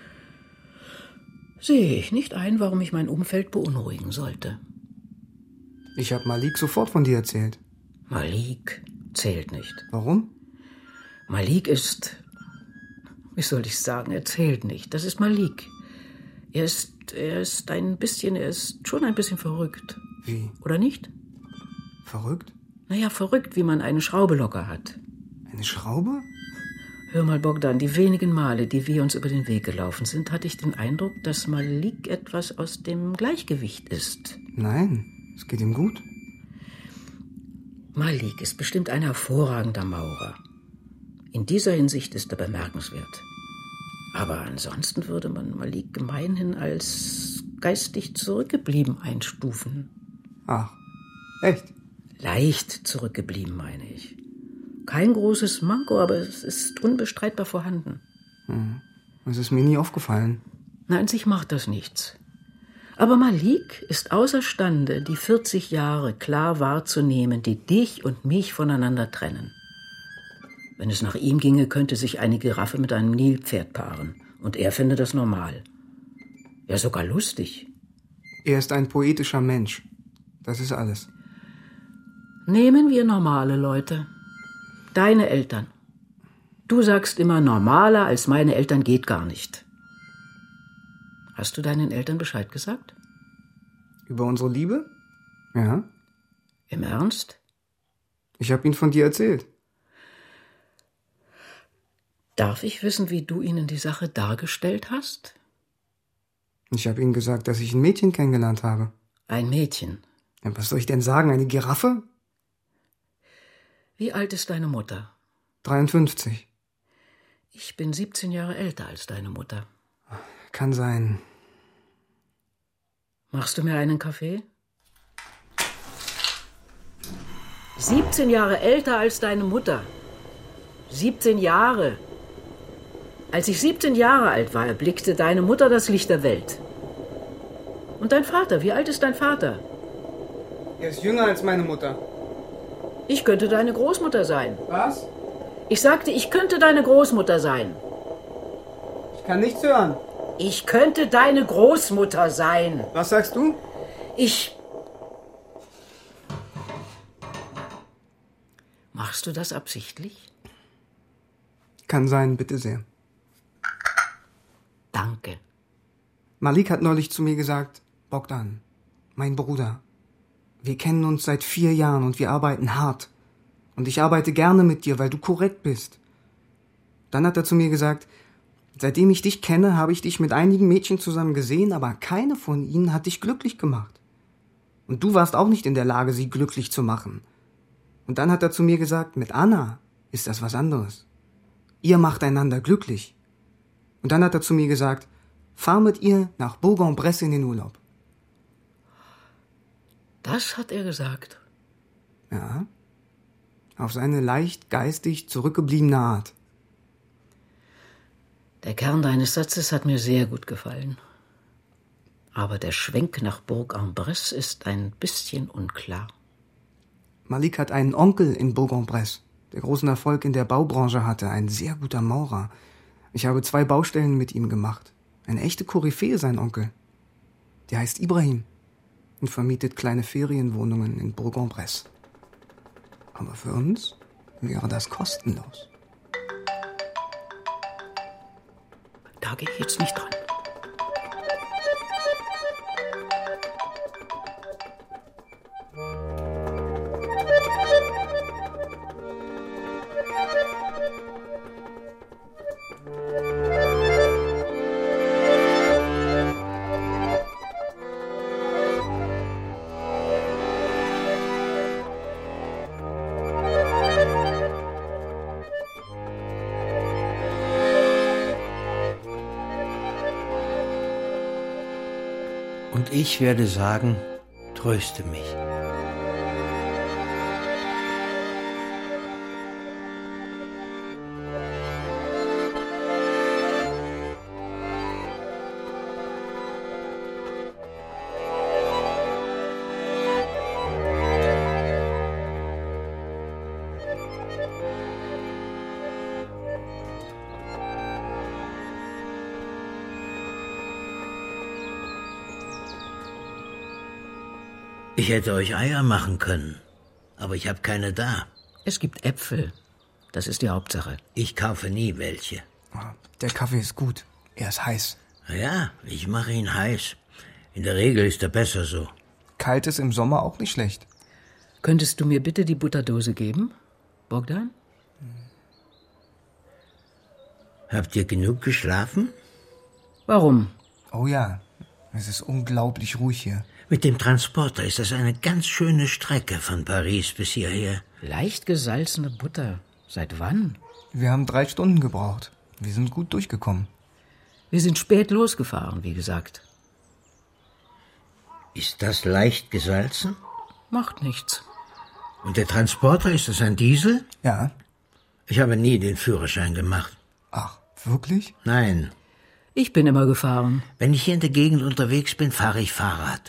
Speaker 2: sehe ich nicht ein, warum ich mein Umfeld beunruhigen sollte.
Speaker 3: Ich habe Malik sofort von dir erzählt.
Speaker 2: Malik zählt nicht.
Speaker 3: Warum?
Speaker 2: Malik ist, wie soll ich sagen, er zählt nicht. Das ist Malik. Er ist, er ist ein bisschen, er ist schon ein bisschen verrückt.
Speaker 3: Wie?
Speaker 2: Oder nicht?
Speaker 3: Verrückt?
Speaker 2: Naja, verrückt, wie man eine Schraube locker hat.
Speaker 3: Eine Schraube?
Speaker 2: Hör mal, Bogdan, die wenigen Male, die wir uns über den Weg gelaufen sind, hatte ich den Eindruck, dass Malik etwas aus dem Gleichgewicht ist.
Speaker 3: Nein, es geht ihm gut.
Speaker 2: Malik ist bestimmt ein hervorragender Maurer. In dieser Hinsicht ist er bemerkenswert. Aber ansonsten würde man Malik gemeinhin als geistig zurückgeblieben einstufen.
Speaker 3: Ach, echt?
Speaker 2: Leicht zurückgeblieben, meine ich. Kein großes Manko, aber es ist unbestreitbar vorhanden.
Speaker 3: Hm. Das ist mir nie aufgefallen.
Speaker 2: Na, an sich macht das nichts. Aber Malik ist außerstande, die vierzig Jahre klar wahrzunehmen, die dich und mich voneinander trennen. Wenn es nach ihm ginge, könnte sich eine Giraffe mit einem Nilpferd paaren. Und er fände das normal. Ja, sogar lustig.
Speaker 3: Er ist ein poetischer Mensch. Das ist alles.
Speaker 2: Nehmen wir normale Leute. Deine Eltern. Du sagst immer, normaler als meine Eltern geht gar nicht. Hast du deinen Eltern Bescheid gesagt?
Speaker 3: Über unsere Liebe? Ja.
Speaker 2: Im Ernst?
Speaker 3: Ich habe ihnen von dir erzählt.
Speaker 2: Darf ich wissen, wie du ihnen die Sache dargestellt hast?
Speaker 3: Ich habe ihnen gesagt, dass ich ein Mädchen kennengelernt habe.
Speaker 2: Ein Mädchen?
Speaker 3: Ja, was soll ich denn sagen, eine Giraffe?
Speaker 2: Wie alt ist deine Mutter?
Speaker 3: dreiundfünfzig.
Speaker 2: Ich bin siebzehn Jahre älter als deine Mutter.
Speaker 3: Kann sein.
Speaker 2: Machst du mir einen Kaffee? siebzehn Jahre älter als deine Mutter. siebzehn Jahre. Als ich siebzehn Jahre alt war, erblickte deine Mutter das Licht der Welt. Und dein Vater, wie alt ist dein Vater?
Speaker 3: Er ist jünger als meine Mutter.
Speaker 2: Ich könnte deine Großmutter sein.
Speaker 3: Was?
Speaker 2: Ich sagte, ich könnte deine Großmutter sein.
Speaker 3: Ich kann nichts hören.
Speaker 2: Ich könnte deine Großmutter sein.
Speaker 3: Was sagst du?
Speaker 2: Ich... Machst du das absichtlich?
Speaker 3: Kann sein, bitte sehr.
Speaker 2: Danke.
Speaker 3: Malik hat neulich zu mir gesagt, Bogdan, mein Bruder, wir kennen uns seit vier Jahren und wir arbeiten hart. Und ich arbeite gerne mit dir, weil du korrekt bist. Dann hat er zu mir gesagt, seitdem ich dich kenne, habe ich dich mit einigen Mädchen zusammen gesehen, aber keine von ihnen hat dich glücklich gemacht. Und du warst auch nicht in der Lage, sie glücklich zu machen. Und dann hat er zu mir gesagt, mit Anna ist das was anderes. Ihr macht einander glücklich. Und dann hat er zu mir gesagt, fahr mit ihr nach Bourg-en-Bresse in den Urlaub.
Speaker 2: Das hat er gesagt?
Speaker 3: Ja, auf seine leicht geistig zurückgebliebene Art.
Speaker 2: Der Kern deines Satzes hat mir sehr gut gefallen. Aber der Schwenk nach Bourg-en-Bresse ist ein bisschen unklar.
Speaker 3: Malik hat einen Onkel in Bourg-en-Bresse, der großen Erfolg in der Baubranche hatte, ein sehr guter Maurer. Ich habe zwei Baustellen mit ihm gemacht. Eine echte Koryphäe, sein Onkel. Der heißt Ibrahim und vermietet kleine Ferienwohnungen in Bourg-en-Bresse. Aber für uns wäre das kostenlos.
Speaker 2: Da gehe ich jetzt nicht dran.
Speaker 4: Und ich werde sagen, tröste mich. Ich hätte euch Eier machen können, aber ich habe keine da.
Speaker 2: Es gibt Äpfel. Das ist die Hauptsache.
Speaker 4: Ich kaufe nie welche.
Speaker 3: Der Kaffee ist gut. Er ist heiß.
Speaker 4: Ja, ich mache ihn heiß. In der Regel ist er besser so.
Speaker 3: Kalt ist im Sommer auch nicht schlecht.
Speaker 2: Könntest du mir bitte die Butterdose geben, Bogdan?
Speaker 4: Habt ihr genug geschlafen?
Speaker 2: Warum?
Speaker 3: Oh ja, es ist unglaublich ruhig hier.
Speaker 4: Mit dem Transporter ist das eine ganz schöne Strecke von Paris bis hierher.
Speaker 2: Leicht gesalzene Butter. Seit wann?
Speaker 3: Wir haben drei Stunden gebraucht. Wir sind gut durchgekommen.
Speaker 2: Wir sind spät losgefahren, wie gesagt.
Speaker 4: Ist das leicht gesalzen?
Speaker 2: Macht nichts.
Speaker 4: Und der Transporter, ist das ein Diesel?
Speaker 3: Ja.
Speaker 4: Ich habe nie den Führerschein gemacht.
Speaker 3: Ach, wirklich?
Speaker 4: Nein.
Speaker 2: Ich bin immer gefahren.
Speaker 4: Wenn ich hier in der Gegend unterwegs bin, fahre ich Fahrrad.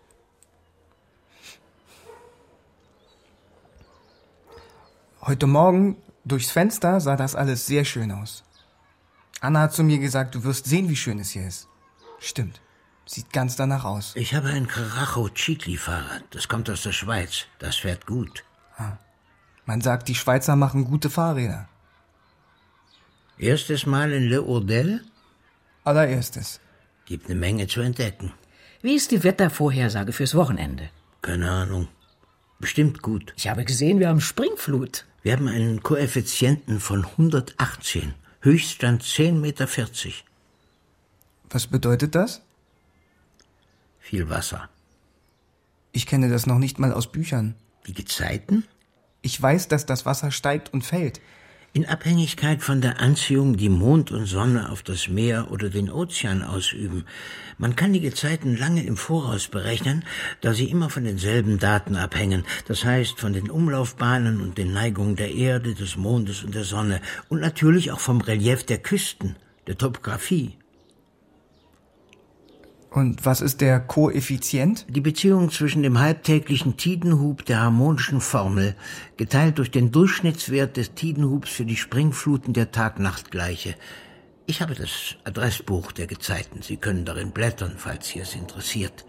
Speaker 3: Heute Morgen, durchs Fenster, sah das alles sehr schön aus. Anna hat zu mir gesagt, du wirst sehen, wie schön es hier ist. Stimmt. Sieht ganz danach aus.
Speaker 4: Ich habe ein Carajo Chicli-Fahrrad. Das kommt aus der Schweiz. Das fährt gut.
Speaker 3: Ah. Man sagt, die Schweizer machen gute Fahrräder.
Speaker 4: Erstes Mal in Le Hordel?
Speaker 3: Allererstes.
Speaker 4: Gibt eine Menge zu entdecken.
Speaker 2: Wie ist die Wettervorhersage fürs Wochenende?
Speaker 4: Keine Ahnung. Bestimmt gut.
Speaker 2: Ich habe gesehen, wir haben Springflut.
Speaker 4: Wir haben einen Koeffizienten von hundertachtzehn. Höchststand zehn Meter vierzig.
Speaker 3: Was bedeutet das?
Speaker 4: Viel Wasser.
Speaker 3: Ich kenne das noch nicht mal aus Büchern.
Speaker 4: Die Gezeiten?
Speaker 3: Ich weiß, dass das Wasser steigt und fällt.
Speaker 4: In Abhängigkeit von der Anziehung, die Mond und Sonne auf das Meer oder den Ozean ausüben. Man kann die Gezeiten lange im Voraus berechnen, da sie immer von denselben Daten abhängen. Das heißt, von den Umlaufbahnen und den Neigungen der Erde, des Mondes und der Sonne. Und natürlich auch vom Relief der Küsten, der Topographie.
Speaker 3: Und was ist der Koeffizient?
Speaker 4: Die Beziehung zwischen dem halbtäglichen Tidenhub der harmonischen Formel, geteilt durch den Durchschnittswert des Tidenhubs für die Springfluten der Tag-Nacht-Gleiche. Ich habe das Adressbuch der Gezeiten. Sie können darin blättern, falls Sie es interessiert.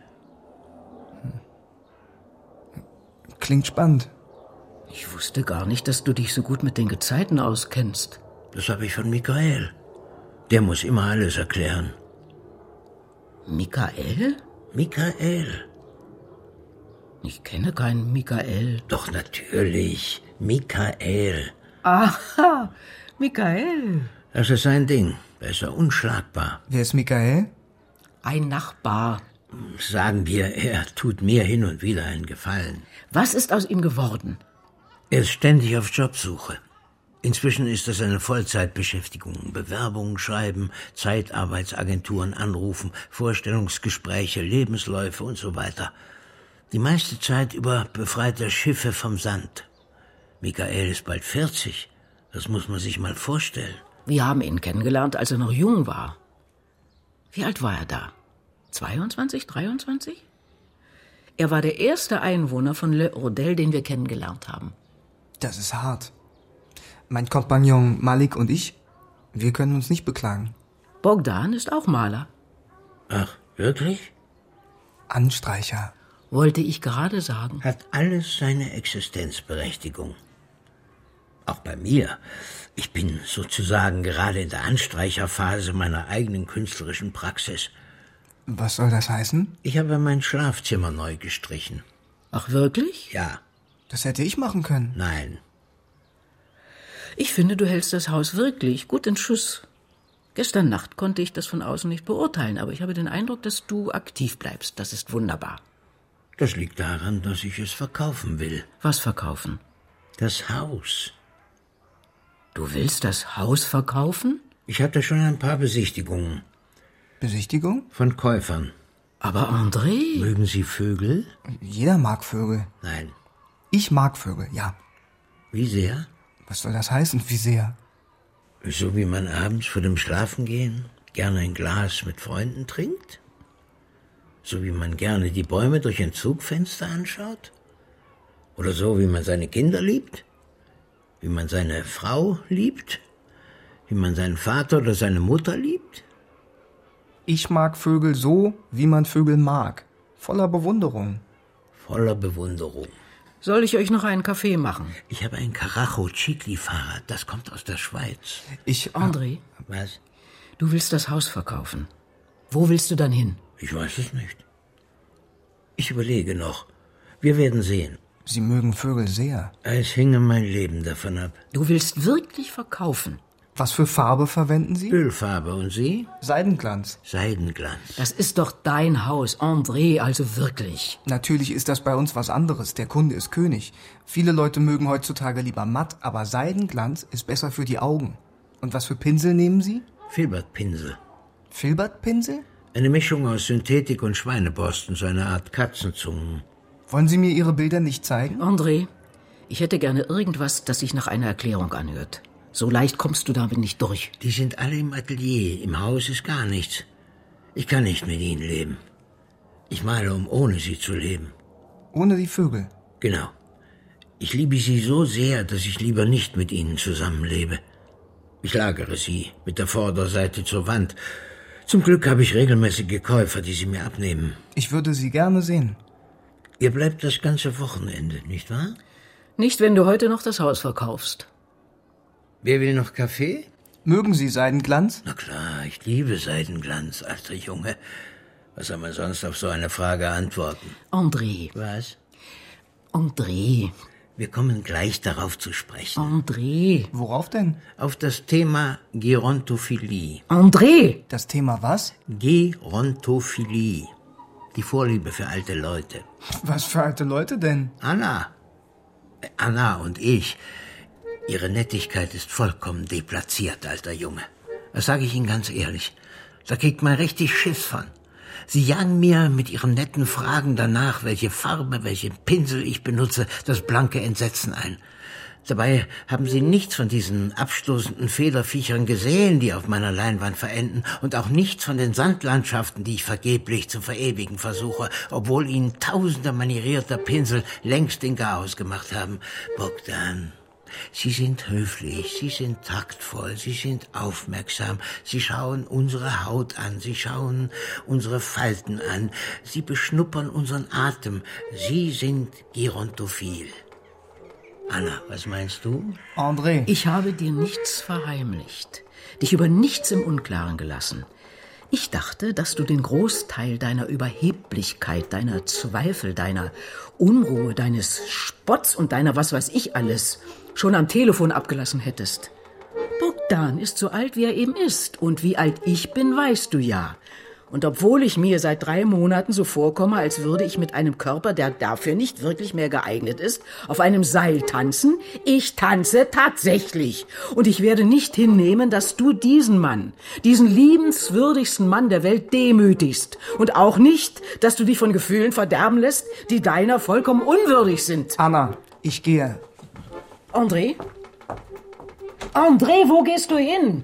Speaker 3: Klingt spannend.
Speaker 2: Ich wusste gar nicht, dass du dich so gut mit den Gezeiten auskennst.
Speaker 4: Das habe ich von Michael. Der muss immer alles erklären.
Speaker 2: Michael?
Speaker 4: Michael.
Speaker 2: Ich kenne keinen Michael.
Speaker 4: Doch natürlich, Michael.
Speaker 2: Aha, Michael.
Speaker 4: Das ist sein Ding. Er ist ja unschlagbar.
Speaker 3: Wer ist Michael?
Speaker 2: Ein Nachbar.
Speaker 4: Sagen wir, er tut mir hin und wieder einen Gefallen.
Speaker 2: Was ist aus ihm geworden?
Speaker 4: Er ist ständig auf Jobsuche. Inzwischen ist das eine Vollzeitbeschäftigung. Bewerbungen schreiben, Zeitarbeitsagenturen anrufen, Vorstellungsgespräche, Lebensläufe und so weiter. Die meiste Zeit über befreit er Schiffe vom Sand. Michael ist bald vierzig. Das muss man sich mal vorstellen.
Speaker 2: Wir haben ihn kennengelernt, als er noch jung war. Wie alt war er da? zweiundzwanzig, dreiundzwanzig? Er war der erste Einwohner von Le Hordel, den wir kennengelernt haben.
Speaker 3: Das ist hart. Mein Kompagnon Malik und ich, wir können uns nicht beklagen.
Speaker 2: Bogdan ist auch Maler.
Speaker 4: Ach, wirklich?
Speaker 3: Anstreicher.
Speaker 2: Wollte ich gerade sagen.
Speaker 4: Hat alles seine Existenzberechtigung. Auch bei mir. Ich bin sozusagen gerade in der Anstreicherphase meiner eigenen künstlerischen Praxis.
Speaker 3: Was soll das heißen?
Speaker 4: Ich habe mein Schlafzimmer neu gestrichen.
Speaker 2: Ach, wirklich?
Speaker 4: Ja.
Speaker 3: Das hätte ich machen können.
Speaker 4: Nein.
Speaker 2: Ich finde, du hältst das Haus wirklich gut in Schuss. Gestern Nacht konnte ich das von außen nicht beurteilen, aber ich habe den Eindruck, dass du aktiv bleibst. Das ist wunderbar.
Speaker 4: Das liegt daran, dass ich es verkaufen will.
Speaker 2: Was verkaufen?
Speaker 4: Das Haus.
Speaker 2: Du willst das Haus verkaufen?
Speaker 4: Ich hatte schon ein paar Besichtigungen.
Speaker 3: Besichtigung?
Speaker 4: Von Käufern.
Speaker 2: Aber André...
Speaker 4: Mögen Sie Vögel?
Speaker 3: Jeder mag Vögel.
Speaker 4: Nein.
Speaker 3: Ich mag Vögel, ja.
Speaker 4: Wie sehr?
Speaker 3: Was soll das heißen, wie sehr?
Speaker 4: So wie man abends vor dem Schlafengehen gerne ein Glas mit Freunden trinkt? So wie man gerne die Bäume durch ein Zugfenster anschaut? Oder so wie man seine Kinder liebt? Wie man seine Frau liebt? Wie man seinen Vater oder seine Mutter liebt?
Speaker 3: Ich mag Vögel so, wie man Vögel mag. Voller Bewunderung.
Speaker 4: Voller Bewunderung.
Speaker 2: Soll ich euch noch einen Kaffee machen?
Speaker 4: Ich habe ein Carajo Chicli-Fahrrad. Das kommt aus der Schweiz.
Speaker 3: Ich...
Speaker 2: André,
Speaker 4: Was?
Speaker 2: du willst das Haus verkaufen. Wo willst du dann hin?
Speaker 4: Ich weiß es nicht. Ich überlege noch. Wir werden sehen.
Speaker 3: Sie mögen Vögel sehr.
Speaker 4: Es hinge mein Leben davon ab.
Speaker 2: Du willst wirklich verkaufen?
Speaker 3: Was für Farbe verwenden Sie?
Speaker 4: Ölfarbe. Und Sie?
Speaker 3: Seidenglanz.
Speaker 4: Seidenglanz.
Speaker 2: Das ist doch dein Haus, André, also wirklich.
Speaker 3: Natürlich ist das bei uns was anderes. Der Kunde ist König. Viele Leute mögen heutzutage lieber matt, aber Seidenglanz ist besser für die Augen. Und was für Pinsel nehmen Sie?
Speaker 4: Filbertpinsel.
Speaker 3: Filbertpinsel?
Speaker 4: Eine Mischung aus Synthetik und Schweineborsten, so eine Art Katzenzungen.
Speaker 3: Wollen Sie mir Ihre Bilder nicht zeigen?
Speaker 2: André, ich hätte gerne irgendwas, das sich nach einer Erklärung anhört. So leicht kommst du damit nicht durch.
Speaker 4: Die sind alle im Atelier. Im Haus ist gar nichts. Ich kann nicht mit ihnen leben. Ich male, um ohne sie zu leben.
Speaker 3: Ohne die Vögel?
Speaker 4: Genau. Ich liebe sie so sehr, dass ich lieber nicht mit ihnen zusammenlebe. Ich lagere sie mit der Vorderseite zur Wand. Zum Glück habe ich regelmäßige Käufer, die sie mir abnehmen.
Speaker 3: Ich würde sie gerne sehen.
Speaker 4: Ihr bleibt das ganze Wochenende, nicht wahr?
Speaker 2: Nicht, wenn du heute noch das Haus verkaufst.
Speaker 4: Wer will noch Kaffee?
Speaker 3: Mögen Sie Seidenglanz?
Speaker 4: Na klar, ich liebe Seidenglanz, alter Junge. Was soll man sonst auf so eine Frage antworten?
Speaker 2: André.
Speaker 4: Was?
Speaker 2: André.
Speaker 4: Wir kommen gleich darauf zu sprechen.
Speaker 2: André.
Speaker 3: Worauf denn?
Speaker 4: Auf das Thema Gerontophilie.
Speaker 2: André!
Speaker 3: Das Thema was?
Speaker 4: Gerontophilie. Die Vorliebe für alte Leute.
Speaker 3: Was für alte Leute denn?
Speaker 4: Anna. Anna und ich. Ihre Nettigkeit ist vollkommen deplatziert, alter Junge. Das sage ich Ihnen ganz ehrlich. Da kriegt man richtig Schiss von. Sie jagen mir mit Ihren netten Fragen danach, welche Farbe, welchen Pinsel ich benutze, das blanke Entsetzen ein. Dabei haben Sie nichts von diesen abstoßenden Federviechern gesehen, die auf meiner Leinwand verenden, und auch nichts von den Sandlandschaften, die ich vergeblich zu verewigen versuche, obwohl Ihnen tausende manierierter Pinsel längst den Garaus gemacht haben. Bogdan, Sie sind höflich, Sie sind taktvoll, Sie sind aufmerksam, Sie schauen unsere Haut an, Sie schauen unsere Falten an, Sie beschnuppern unseren Atem, Sie sind gerontophil. Anna, was meinst du?
Speaker 3: André.
Speaker 2: Ich habe dir nichts verheimlicht, dich über nichts im Unklaren gelassen. Ich dachte, dass du den Großteil deiner Überheblichkeit, deiner Zweifel, deiner Unruhe, deines Spotts und deiner was weiß ich alles schon am Telefon abgelassen hättest. Bogdan ist so alt, wie er eben ist. Und wie alt ich bin, weißt du ja. Und obwohl ich mir seit drei Monaten so vorkomme, als würde ich mit einem Körper, der dafür nicht wirklich mehr geeignet ist, auf einem Seil tanzen, ich tanze tatsächlich. Und ich werde nicht hinnehmen, dass du diesen Mann, diesen liebenswürdigsten Mann der Welt demütigst. Und auch nicht, dass du dich von Gefühlen verderben lässt, die deiner vollkommen unwürdig sind.
Speaker 3: Anna, ich gehe.
Speaker 2: André? André, wo gehst du hin?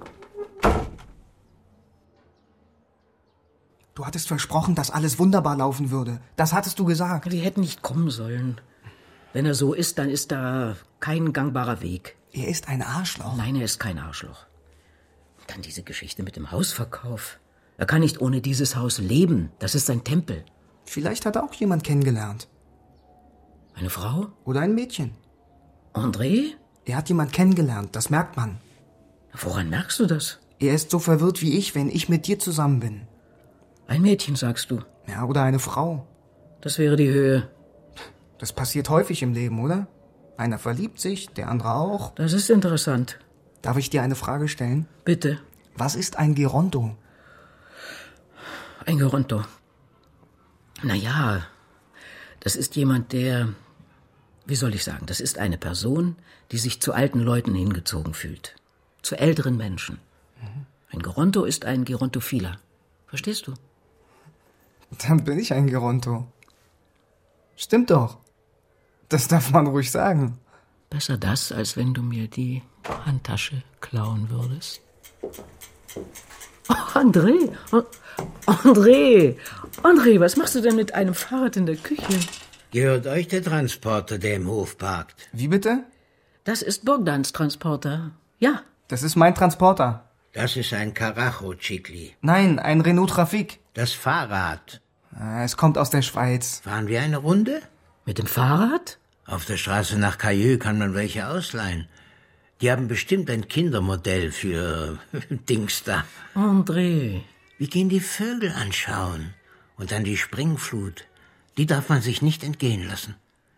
Speaker 3: Du hattest versprochen, dass alles wunderbar laufen würde. Das hattest du gesagt.
Speaker 2: Die hätten nicht kommen sollen. Wenn er so ist, dann ist da kein gangbarer Weg.
Speaker 3: Er ist ein Arschloch.
Speaker 2: Nein, er ist kein Arschloch. Dann diese Geschichte mit dem Hausverkauf. Er kann nicht ohne dieses Haus leben. Das ist sein Tempel.
Speaker 3: Vielleicht hat er auch jemand kennengelernt.
Speaker 2: Eine Frau?
Speaker 3: Oder ein Mädchen.
Speaker 2: André?
Speaker 3: Er hat jemand kennengelernt, das merkt man.
Speaker 2: Woran merkst du das?
Speaker 3: Er ist so verwirrt wie ich, wenn ich mit dir zusammen bin.
Speaker 2: Ein Mädchen, sagst du?
Speaker 3: Ja, oder eine Frau.
Speaker 2: Das wäre die Höhe.
Speaker 3: Das passiert häufig im Leben, oder? Einer verliebt sich, der andere auch.
Speaker 2: Das ist interessant.
Speaker 3: Darf ich dir eine Frage stellen?
Speaker 2: Bitte.
Speaker 3: Was ist ein Geronto?
Speaker 2: Ein Geronto. Na ja, das ist jemand, der... Wie soll ich sagen? Das ist eine Person, die sich zu alten Leuten hingezogen fühlt. Zu älteren Menschen. Mhm. Ein Geronto ist ein Gerontophiler. Verstehst du?
Speaker 3: Dann bin ich ein Geronto. Stimmt doch. Das darf man ruhig sagen.
Speaker 2: Besser das, als wenn du mir die Handtasche klauen würdest. Oh, André! Oh, André! André, was machst du denn mit einem Fahrrad in der Küche?
Speaker 4: Gehört euch der Transporter, der im Hof parkt?
Speaker 3: Wie bitte?
Speaker 2: Das ist Bogdans Transporter. Ja.
Speaker 3: Das ist mein Transporter.
Speaker 4: Das ist ein Karacho, Chikli.
Speaker 3: Nein, ein Renault Trafic.
Speaker 4: Das Fahrrad.
Speaker 3: Es kommt aus der Schweiz.
Speaker 4: Fahren wir eine Runde?
Speaker 2: Mit dem Fahrrad?
Speaker 4: Auf der Straße nach Cailleux kann man welche ausleihen. Die haben bestimmt ein Kindermodell für Dings da.
Speaker 2: André.
Speaker 4: Wir gehen die Vögel anschauen. Und dann die Springflut. Die darf man sich nicht entgehen lassen.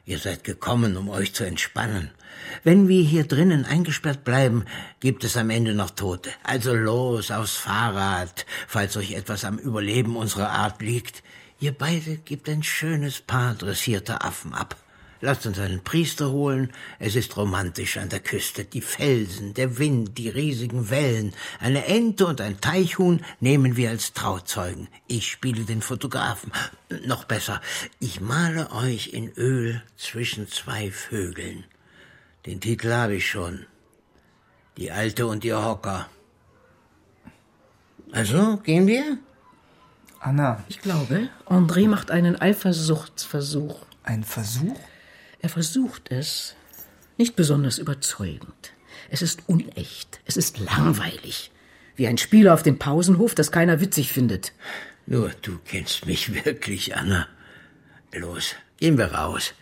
Speaker 4: Ihr seid gekommen, um euch zu entspannen. Wenn wir hier drinnen eingesperrt bleiben, gibt es am Ende noch Tote. Also los, aufs Fahrrad, falls euch etwas am Überleben unserer Art liegt. Ihr beide gebt ein schönes Paar dressierter Affen ab. Lasst uns einen Priester holen. Es ist romantisch an der Küste. Die Felsen, der Wind, die riesigen Wellen. Eine Ente und ein Teichhuhn nehmen wir als Trauzeugen. Ich spiele den Fotografen. Noch besser, ich male euch in Öl zwischen zwei Vögeln. Den Titel habe ich schon. Die Alte und ihr Hocker. Also, gehen wir?
Speaker 3: Anna.
Speaker 2: Ich glaube, André macht einen Eifersuchtsversuch.
Speaker 3: Ein Versuch?
Speaker 2: Er versucht es, nicht besonders überzeugend. Es ist unecht, es ist langweilig. Wie ein Spiel auf dem Pausenhof, das keiner witzig findet.
Speaker 4: Nur du kennst mich wirklich, Anna. Los, gehen wir raus.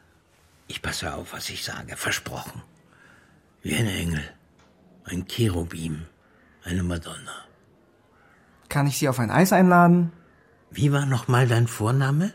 Speaker 4: Ich passe auf, was ich sage, versprochen. Wie ein Engel, ein Cherubim, eine Madonna.
Speaker 3: Kann ich Sie auf ein Eis einladen?
Speaker 4: Wie war noch mal dein Vorname?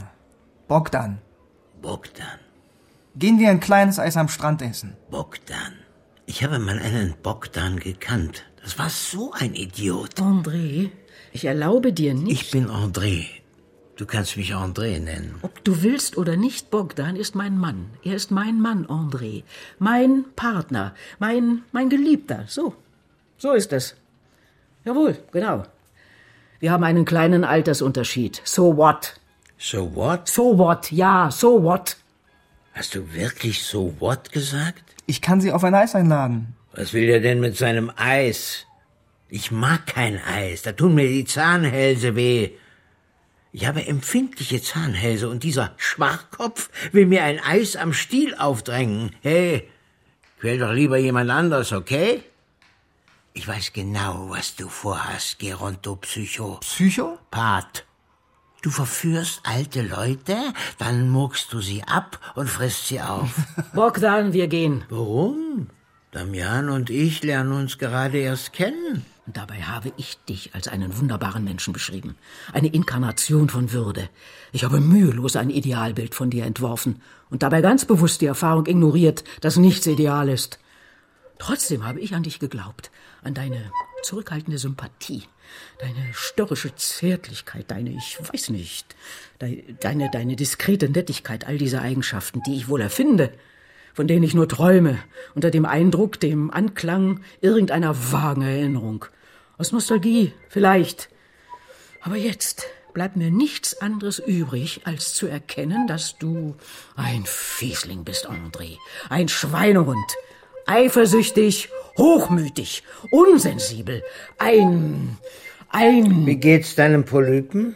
Speaker 3: Bogdan.
Speaker 4: Bogdan.
Speaker 3: Gehen wir ein kleines Eis am Strand essen.
Speaker 4: Bogdan. Ich habe mal einen Bogdan gekannt. Das war so ein Idiot.
Speaker 2: André, ich erlaube dir nicht...
Speaker 4: Ich bin André. Du kannst mich André nennen.
Speaker 2: Ob du willst oder nicht, Bogdan ist mein Mann. Er ist mein Mann, André. Mein Partner. Mein, mein Geliebter. So. So ist es. Jawohl, genau. Wir haben einen kleinen Altersunterschied. So what?
Speaker 4: So what?
Speaker 2: So what, ja, so what?
Speaker 4: Hast du wirklich so what gesagt?
Speaker 3: Ich kann Sie auf ein Eis einladen.
Speaker 4: Was will er denn mit seinem Eis? Ich mag kein Eis, da tun mir die Zahnhälse weh. Ich habe empfindliche Zahnhälse und dieser Schwachkopf will mir ein Eis am Stiel aufdrängen. Hey, quäl doch lieber jemand anders, okay? Ich weiß genau, was du vorhast, Gerontopsycho.
Speaker 3: Psycho?
Speaker 4: Path. Du verführst alte Leute, dann murkst du sie ab und frisst sie auf.
Speaker 2: Bogdan, wir gehen.
Speaker 4: Warum? Damian und ich lernen uns gerade erst kennen.
Speaker 2: Und dabei habe ich dich als einen wunderbaren Menschen beschrieben. Eine Inkarnation von Würde. Ich habe mühelos ein Idealbild von dir entworfen und dabei ganz bewusst die Erfahrung ignoriert, dass nichts ideal ist. Trotzdem habe ich an dich geglaubt, an deine zurückhaltende Sympathie, deine störrische Zärtlichkeit, deine, ich weiß nicht, deine, deine diskrete Nettigkeit, all diese Eigenschaften, die ich wohl erfinde, von denen ich nur träume, unter dem Eindruck, dem Anklang irgendeiner vagen Erinnerung. Aus Nostalgie, vielleicht. Aber jetzt bleibt mir nichts anderes übrig, als zu erkennen, dass du ein Fiesling bist, André, ein Schweinehund, eifersüchtig, hochmütig, unsensibel, ein, ein...
Speaker 4: Wie geht's deinem Polypen?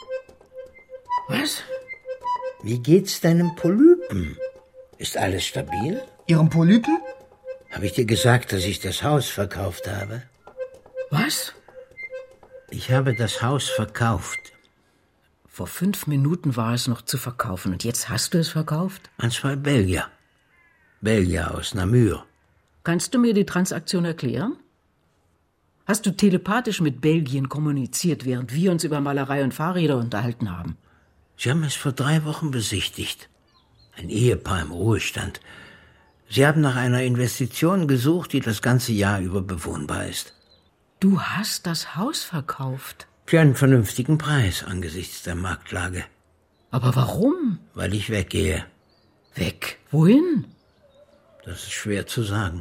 Speaker 2: Was?
Speaker 4: Wie geht's deinem Polypen? Ist alles stabil?
Speaker 3: Ihrem Polypen?
Speaker 4: Habe ich dir gesagt, dass ich das Haus verkauft habe?
Speaker 2: Was?
Speaker 4: Ich habe das Haus verkauft.
Speaker 2: Vor fünf Minuten war es noch zu verkaufen und jetzt hast du es verkauft?
Speaker 4: An zwei Belgier. Belgier aus Namur.
Speaker 2: Kannst du mir die Transaktion erklären? Hast du telepathisch mit Belgien kommuniziert, während wir uns über Malerei und Fahrräder unterhalten haben?
Speaker 4: Sie haben es vor drei Wochen besichtigt. Ein Ehepaar im Ruhestand. Sie haben nach einer Investition gesucht, die das ganze Jahr über bewohnbar ist.
Speaker 2: Du hast das Haus verkauft?
Speaker 4: Für einen vernünftigen Preis angesichts der Marktlage.
Speaker 2: Aber warum?
Speaker 4: Weil ich weggehe.
Speaker 2: Weg? Wohin?
Speaker 4: Das ist schwer zu sagen.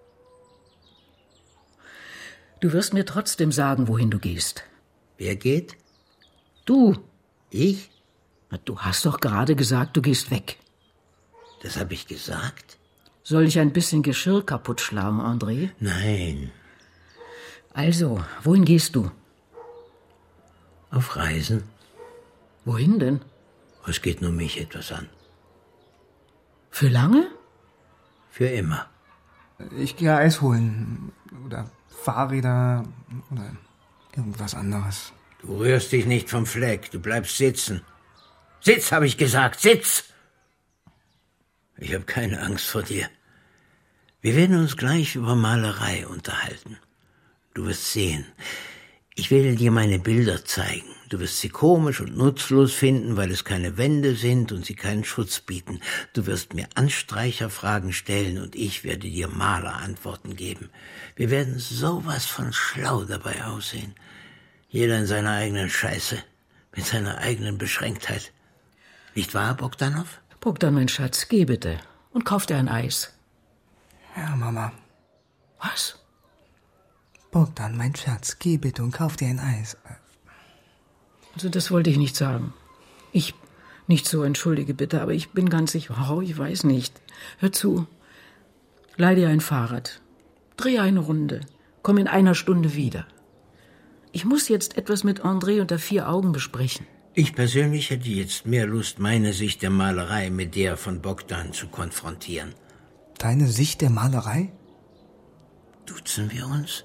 Speaker 2: Du wirst mir trotzdem sagen, wohin du gehst.
Speaker 4: Wer geht?
Speaker 2: Du.
Speaker 4: Ich?
Speaker 2: Du hast doch gerade gesagt, du gehst weg.
Speaker 4: Das habe ich gesagt?
Speaker 2: Soll ich ein bisschen Geschirr kaputt schlagen, André?
Speaker 4: Nein.
Speaker 2: Also, wohin gehst du?
Speaker 4: Auf Reisen.
Speaker 2: Wohin denn?
Speaker 4: Es geht nur mich etwas an.
Speaker 2: Für lange?
Speaker 4: Für immer.
Speaker 3: Ich gehe Eis holen. Oder Fahrräder. Oder irgendwas anderes.
Speaker 4: Du rührst dich nicht vom Fleck. Du bleibst sitzen. Sitz, habe ich gesagt. Sitz! Ich habe keine Angst vor dir. Wir werden uns gleich über Malerei unterhalten. Du wirst sehen, Ich werde dir meine Bilder zeigen. Du wirst sie komisch und nutzlos finden, weil es keine Wände sind und sie keinen Schutz bieten. Du wirst mir Anstreicherfragen stellen und ich werde dir Malerantworten geben. Wir werden sowas von schlau dabei aussehen. Jeder in seiner eigenen Scheiße, mit seiner eigenen Beschränktheit. Nicht wahr, Bogdanov?
Speaker 2: Bogdan, mein Schatz, geh bitte und kauf dir ein Eis.
Speaker 3: Ja, Mama.
Speaker 2: Was?
Speaker 3: Bogdan, mein Schatz, geh bitte und kauf dir ein Eis.
Speaker 2: Also das wollte ich nicht sagen. Ich, nicht so, entschuldige bitte, aber ich bin ganz sicher, oh, ich weiß nicht. Hör zu, leih dir ein Fahrrad, dreh eine Runde, komm in einer Stunde wieder. Ich muss jetzt etwas mit André unter vier Augen besprechen.
Speaker 4: Ich persönlich hätte jetzt mehr Lust, meine Sicht der Malerei mit der von Bogdan zu konfrontieren.
Speaker 3: Deine Sicht der Malerei?
Speaker 4: Duzen wir uns?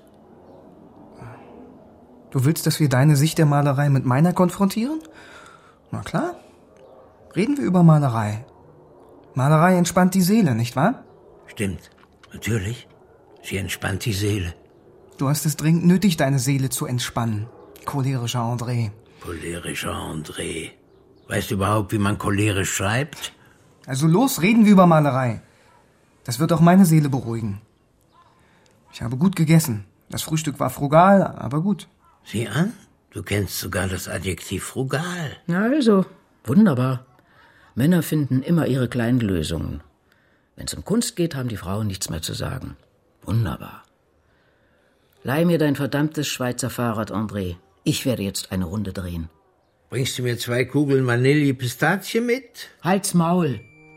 Speaker 3: Du willst, dass wir deine Sicht der Malerei mit meiner konfrontieren? Na klar. Reden wir über Malerei. Malerei entspannt die Seele, nicht wahr?
Speaker 4: Stimmt, natürlich. Sie entspannt die Seele.
Speaker 3: Du hast es dringend nötig, deine Seele zu entspannen. Cholerischer André.
Speaker 4: Cholerischer André. Weißt du überhaupt, wie man cholerisch schreibt?
Speaker 3: Also los, reden wir über Malerei. Das wird auch meine Seele beruhigen. Ich habe gut gegessen. Das Frühstück war frugal, aber gut.
Speaker 4: Sieh an, du kennst sogar das Adjektiv frugal.
Speaker 2: Na also, wunderbar. Männer finden immer ihre kleinen Lösungen. Wenn es um Kunst geht, haben die Frauen nichts mehr zu sagen. Wunderbar. Leih mir dein verdammtes Schweizer Fahrrad, André. Ich werde jetzt eine Runde drehen.
Speaker 4: Bringst du mir zwei Kugeln Vanille-Pistazie mit?
Speaker 2: Halt's Maul!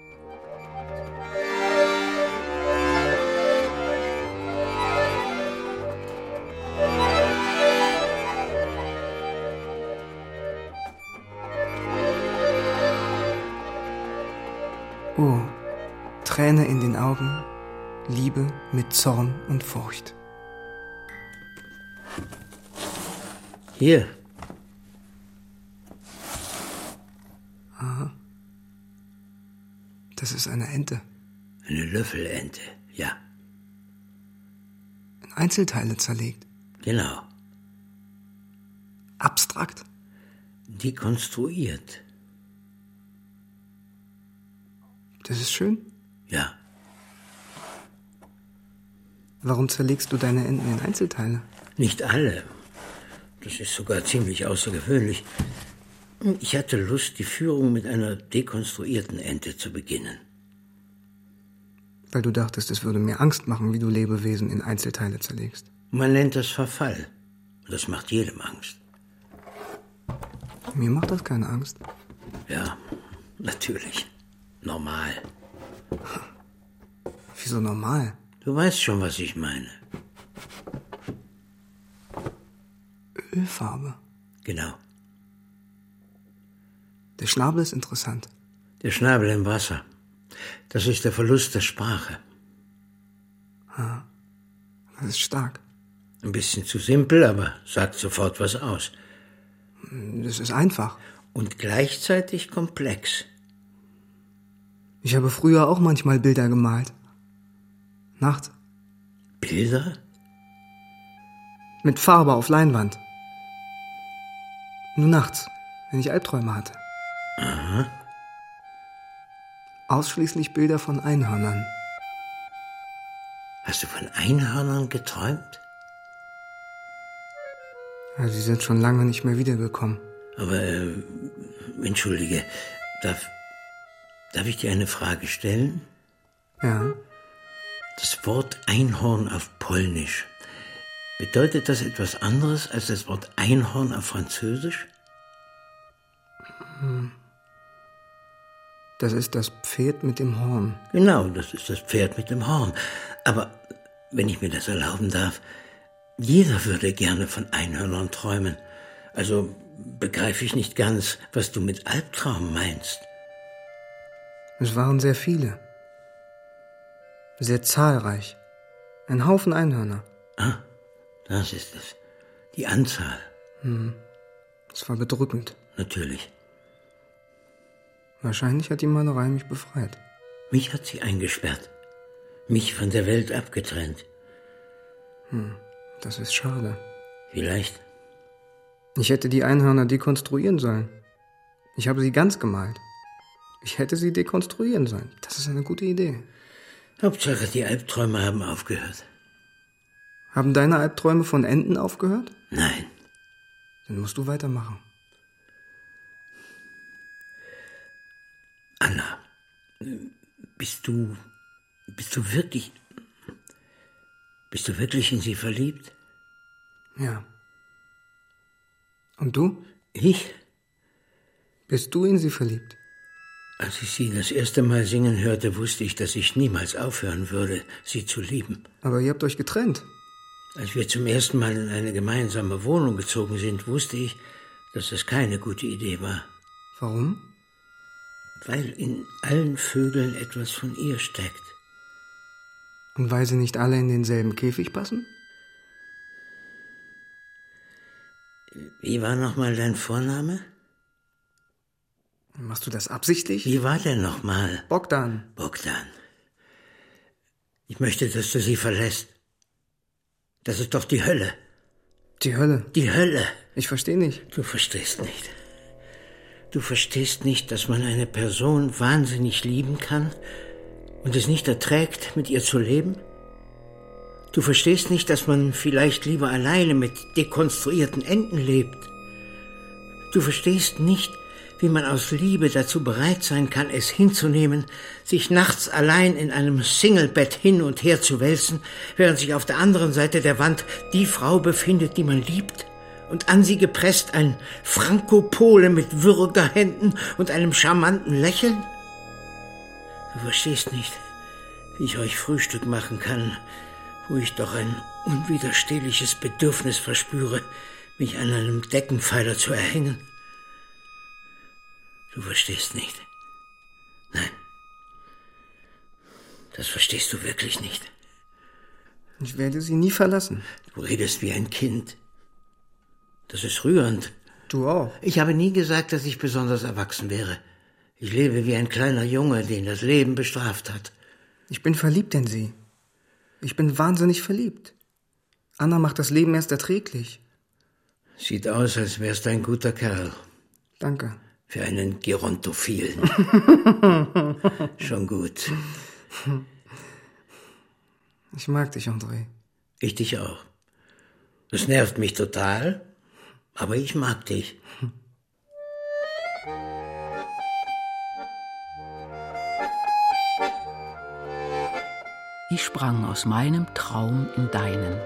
Speaker 3: Oh, Träne in den Augen, Liebe mit Zorn und Furcht.
Speaker 4: Hier.
Speaker 3: Aha. Das ist eine Ente.
Speaker 4: Eine Löffelente, ja.
Speaker 3: In Einzelteile zerlegt.
Speaker 4: Genau.
Speaker 3: Abstrakt.
Speaker 4: Dekonstruiert.
Speaker 3: Das ist schön.
Speaker 4: Ja.
Speaker 3: Warum zerlegst du deine Enten in Einzelteile?
Speaker 4: Nicht alle. Das ist sogar ziemlich außergewöhnlich. Ich hatte Lust, die Führung mit einer dekonstruierten Ente zu beginnen.
Speaker 3: Weil du dachtest, es würde mir Angst machen, wie du Lebewesen in Einzelteile zerlegst.
Speaker 4: Man nennt das Verfall. Das macht jedem Angst.
Speaker 3: Mir macht das keine Angst.
Speaker 4: Ja, natürlich. Normal.
Speaker 3: Wieso normal?
Speaker 4: Du weißt schon, was ich meine.
Speaker 3: Ölfarbe.
Speaker 4: Genau.
Speaker 3: Der Schnabel ist interessant.
Speaker 4: Der Schnabel im Wasser. Das ist der Verlust der Sprache.
Speaker 3: Ah, das ist stark.
Speaker 4: Ein bisschen zu simpel, aber sagt sofort was aus.
Speaker 3: Das ist einfach.
Speaker 4: Und gleichzeitig komplex.
Speaker 3: Ich habe früher auch manchmal Bilder gemalt. Nachts.
Speaker 4: Bilder?
Speaker 3: Mit Farbe auf Leinwand. Nur nachts, wenn ich Albträume hatte.
Speaker 4: Aha.
Speaker 3: Ausschließlich Bilder von Einhörnern.
Speaker 4: Hast du von Einhörnern geträumt?
Speaker 3: Ja, sie sind schon lange nicht mehr wiedergekommen.
Speaker 4: Aber, äh, entschuldige, darf, darf ich dir eine Frage stellen?
Speaker 3: Ja.
Speaker 4: Das Wort Einhorn auf Polnisch, bedeutet das etwas anderes als das Wort Einhorn auf Französisch?
Speaker 3: Das ist das Pferd mit dem Horn.
Speaker 4: Genau, das ist das Pferd mit dem Horn. Aber, wenn ich mir das erlauben darf, jeder würde gerne von Einhörnern träumen. Also begreife ich nicht ganz, was du mit Albtraum meinst.
Speaker 3: Es waren sehr viele. Sehr zahlreich. Ein Haufen Einhörner.
Speaker 4: Ah, das ist es. Die Anzahl.
Speaker 3: Hm. Es war bedrückend.
Speaker 4: Natürlich.
Speaker 3: Wahrscheinlich hat die Malerei mich befreit.
Speaker 4: Mich hat sie eingesperrt. Mich von der Welt abgetrennt.
Speaker 3: Hm. Das ist schade.
Speaker 4: Vielleicht.
Speaker 3: Ich hätte die Einhörner dekonstruieren sollen. Ich habe sie ganz gemalt. Ich hätte sie dekonstruieren sollen. Das ist eine gute Idee.
Speaker 4: Hauptsache, die Albträume haben aufgehört.
Speaker 3: Haben deine Albträume von Enten aufgehört?
Speaker 4: Nein.
Speaker 3: Dann musst du weitermachen.
Speaker 4: Anna, bist du, bist du wirklich, bist du wirklich in sie verliebt?
Speaker 3: Ja. Und du?
Speaker 4: Ich?
Speaker 3: Bist du in sie verliebt?
Speaker 4: Als ich sie das erste Mal singen hörte, wusste ich, dass ich niemals aufhören würde, sie zu lieben.
Speaker 3: Aber ihr habt euch getrennt.
Speaker 4: Als wir zum ersten Mal in eine gemeinsame Wohnung gezogen sind, wusste ich, dass das keine gute Idee war.
Speaker 3: Warum?
Speaker 4: Weil in allen Vögeln etwas von ihr steckt.
Speaker 3: Und weil sie nicht alle in denselben Käfig passen?
Speaker 4: Wie war nochmal dein Vorname?
Speaker 3: Machst du das absichtlich?
Speaker 4: Wie war der nochmal?
Speaker 3: Bogdan.
Speaker 4: Bogdan. Ich möchte, dass du sie verlässt. Das ist doch die Hölle.
Speaker 3: Die Hölle.
Speaker 4: Die Hölle.
Speaker 3: Ich verstehe nicht.
Speaker 4: Du verstehst nicht. Du verstehst nicht, dass man eine Person wahnsinnig lieben kann und es nicht erträgt, mit ihr zu leben? Du verstehst nicht, dass man vielleicht lieber alleine mit dekonstruierten Enten lebt? Du verstehst nicht, wie man aus Liebe dazu bereit sein kann, es hinzunehmen, sich nachts allein in einem Singlebett hin und her zu wälzen, während sich auf der anderen Seite der Wand die Frau befindet, die man liebt, und an sie gepresst ein Franco-Pole mit Würgerhänden und einem charmanten Lächeln? Du verstehst nicht, wie ich euch Frühstück machen kann, wo ich doch ein unwiderstehliches Bedürfnis verspüre, mich an einem Deckenpfeiler zu erhängen. Du verstehst nicht. Nein. Das verstehst du wirklich nicht.
Speaker 3: Ich werde sie nie verlassen.
Speaker 4: Du redest wie ein Kind. Das ist rührend.
Speaker 3: Du auch.
Speaker 4: Ich habe nie gesagt, dass ich besonders erwachsen wäre. Ich lebe wie ein kleiner Junge, den das Leben bestraft hat.
Speaker 3: Ich bin verliebt in sie. Ich bin wahnsinnig verliebt. Anna macht das Leben erst erträglich.
Speaker 4: Sieht aus, als wärst du ein guter Kerl.
Speaker 3: Danke.
Speaker 4: Für einen Gerontophilen. Schon gut.
Speaker 3: Ich mag dich, André.
Speaker 4: Ich dich auch. Das nervt mich total, aber ich mag dich.
Speaker 2: Ich sprang aus meinem Traum in deinen.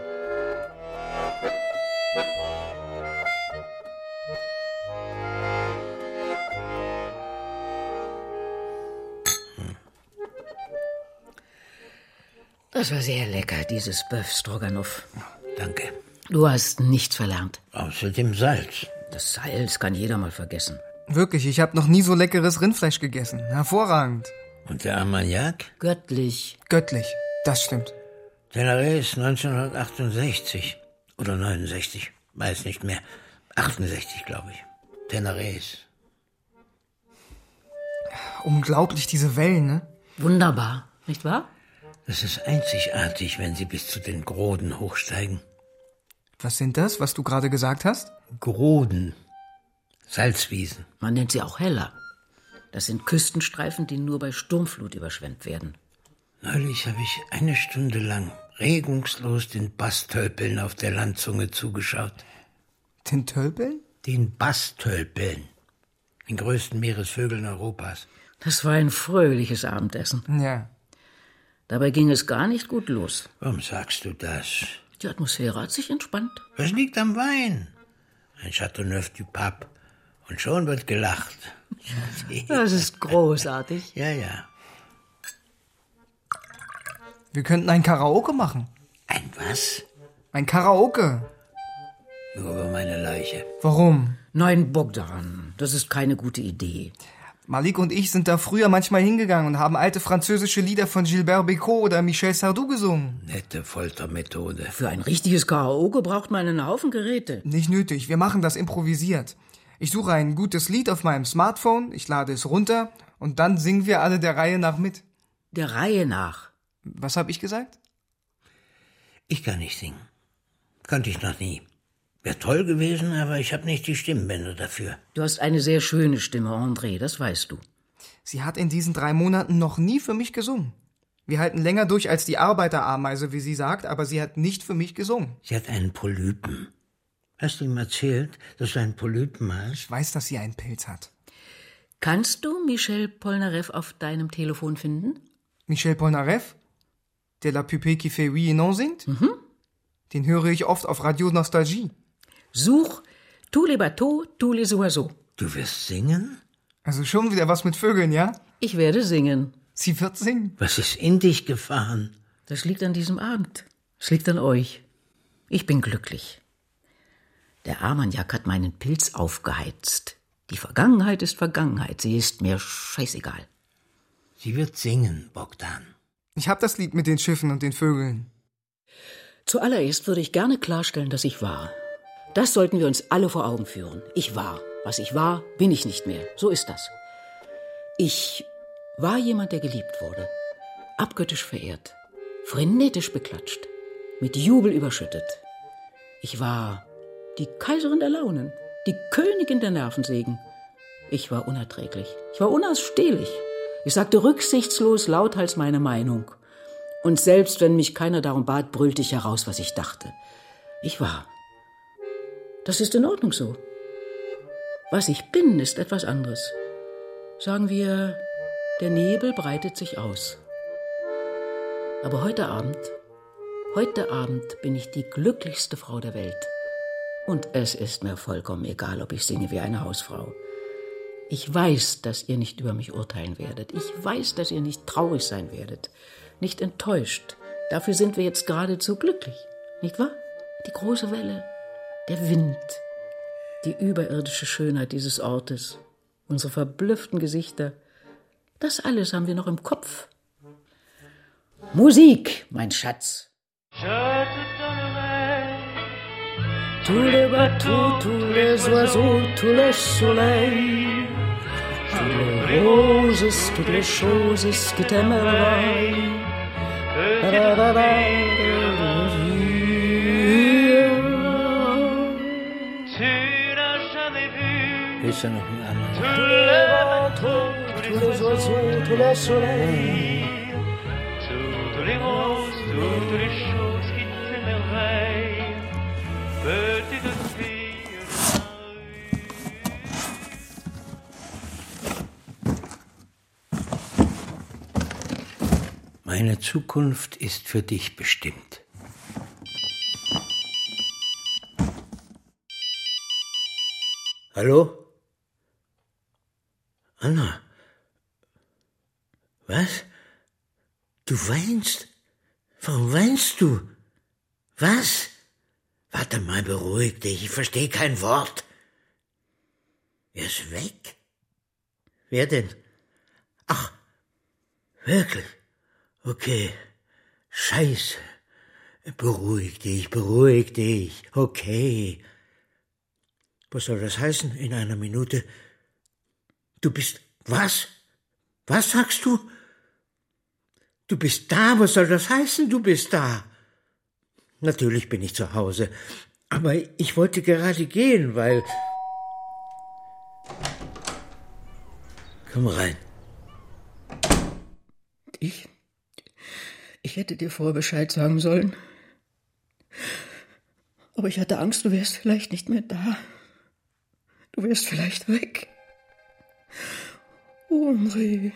Speaker 2: Das war sehr lecker, dieses Bœuf Stroganoff.
Speaker 4: Danke.
Speaker 2: Du hast nichts verlernt.
Speaker 4: Außer dem Salz.
Speaker 2: Das Salz kann jeder mal vergessen.
Speaker 3: Wirklich, ich habe noch nie so leckeres Rindfleisch gegessen. Hervorragend.
Speaker 4: Und der Armagnac?
Speaker 2: Göttlich.
Speaker 3: Göttlich, das stimmt.
Speaker 4: Tenerife neunzehnhundertachtundsechzig oder neunundsechzig, weiß nicht mehr. achtundsechzig, glaube ich. Tenerife.
Speaker 3: Unglaublich, diese Wellen, ne?
Speaker 2: Wunderbar, nicht wahr?
Speaker 4: Das ist einzigartig, wenn sie bis zu den Groden hochsteigen.
Speaker 3: Was sind das, was du gerade gesagt hast?
Speaker 4: Groden. Salzwiesen.
Speaker 2: Man nennt sie auch Heller. Das sind Küstenstreifen, die nur bei Sturmflut überschwemmt werden.
Speaker 4: Neulich habe ich eine Stunde lang regungslos den Bastölpeln auf der Landzunge zugeschaut.
Speaker 3: Den Tölpeln?
Speaker 4: Den Bastölpeln. Den größten Meeresvögeln Europas.
Speaker 2: Das war ein fröhliches Abendessen.
Speaker 3: Ja.
Speaker 2: Dabei ging es gar nicht gut los.
Speaker 4: Warum sagst du das?
Speaker 2: Die Atmosphäre hat sich entspannt.
Speaker 4: Was liegt am Wein? Ein Chateauneuf du Pape. Und schon wird gelacht.
Speaker 2: Das ist großartig.
Speaker 4: Ja, ja.
Speaker 3: Wir könnten ein Karaoke machen.
Speaker 4: Ein was?
Speaker 3: Ein Karaoke.
Speaker 4: Nur über meine Leiche.
Speaker 3: Warum?
Speaker 2: Nein, Bogdan, das ist keine gute Idee.
Speaker 3: Malik und ich sind da früher manchmal hingegangen und haben alte französische Lieder von Gilbert Bécaud oder Michel Sardou gesungen.
Speaker 4: Nette Foltermethode.
Speaker 2: Für ein richtiges Karaoke braucht man einen Haufen Geräte.
Speaker 3: Nicht nötig, wir machen das improvisiert. Ich suche ein gutes Lied auf meinem Smartphone, ich lade es runter und dann singen wir alle der Reihe nach mit.
Speaker 2: Der Reihe nach.
Speaker 3: Was habe ich gesagt?
Speaker 4: Ich kann nicht singen. Konnte ich noch nie. Wäre toll gewesen, aber ich habe nicht die Stimmbänder dafür.
Speaker 2: Du hast eine sehr schöne Stimme, André, das weißt du.
Speaker 3: Sie hat in diesen drei Monaten noch nie für mich gesungen. Wir halten länger durch als die Arbeiterameise, wie sie sagt, aber sie hat nicht für mich gesungen.
Speaker 4: Sie hat einen Polypen. Hast du ihm erzählt, dass du einen Polypen hast?
Speaker 3: Ich weiß, dass sie einen Pilz hat.
Speaker 2: Kannst du Michel Polnareff auf deinem Telefon finden?
Speaker 3: Michel Polnareff? Der La Pupée qui fait oui et non singt?
Speaker 2: Mhm.
Speaker 3: Den höre ich oft auf Radio Nostalgie.
Speaker 2: Such Tous les bateaux, tous les oiseaux.
Speaker 4: Du wirst singen?
Speaker 3: Also schon wieder was mit Vögeln, ja?
Speaker 2: Ich werde singen.
Speaker 3: Sie wird singen.
Speaker 4: Was ist in dich gefahren?
Speaker 2: Das liegt an diesem Abend. Es liegt an euch. Ich bin glücklich. Der Armagnac hat meinen Pilz aufgeheizt. Die Vergangenheit ist Vergangenheit. Sie ist mir scheißegal.
Speaker 4: Sie wird singen, Bogdan.
Speaker 3: Ich hab das Lied mit den Schiffen und den Vögeln.
Speaker 2: Zuallererst würde ich gerne klarstellen, dass ich war. Das sollten wir uns alle vor Augen führen. Ich war. Was ich war, bin ich nicht mehr. So ist das. Ich war jemand, der geliebt wurde. Abgöttisch verehrt. Frenetisch beklatscht. Mit Jubel überschüttet. Ich war die Kaiserin der Launen. Die Königin der Nervensägen. Ich war unerträglich. Ich war unausstehlich. Ich sagte rücksichtslos lauthals meine Meinung. Und selbst wenn mich keiner darum bat, brüllte ich heraus, was ich dachte. Ich war. Das ist in Ordnung so. Was ich bin, ist etwas anderes. Sagen wir, der Nebel breitet sich aus. Aber heute Abend, heute Abend bin ich die glücklichste Frau der Welt. Und es ist mir vollkommen egal, ob ich singe wie eine Hausfrau. Ich weiß, dass ihr nicht über mich urteilen werdet. Ich weiß, dass ihr nicht traurig sein werdet. Nicht enttäuscht. Dafür sind wir jetzt geradezu glücklich. Nicht wahr? Die große Welle, der Wind, die überirdische Schönheit dieses Ortes, unsere verblüfften Gesichter. Das alles haben wir noch im Kopf. Musik, mein Schatz. Tous les bateaux, tous les oiseaux, tout le soleil, tous les roses, toutes les choses qui t'aimeront.
Speaker 4: Ist ja noch ein anderer.
Speaker 2: Tous les bateaux, tous les oiseaux, tout le soleil,
Speaker 5: toutes les roses, toutes les choses qui t'émerveillent. Petite fille de la rue.
Speaker 4: Meine Zukunft ist für dich bestimmt. Hallo? Anna? Was? Du weinst? Warum weinst du? Was? Warte mal, beruhig dich, ich verstehe kein Wort. Er ist weg? Wer denn? Ach, wirklich? Okay, scheiße. Beruhig dich, beruhig dich, okay. Was soll das heißen in einer Minute? Du bist... Was? Was sagst du? Du bist da, was soll das heißen, du bist da? Natürlich bin ich zu Hause, aber ich wollte gerade gehen, weil... Komm rein.
Speaker 2: Ich... Ich hätte dir vorher Bescheid sagen sollen. Aber ich hatte Angst, du wärst vielleicht nicht mehr da. Du wärst vielleicht weg. Oh, André.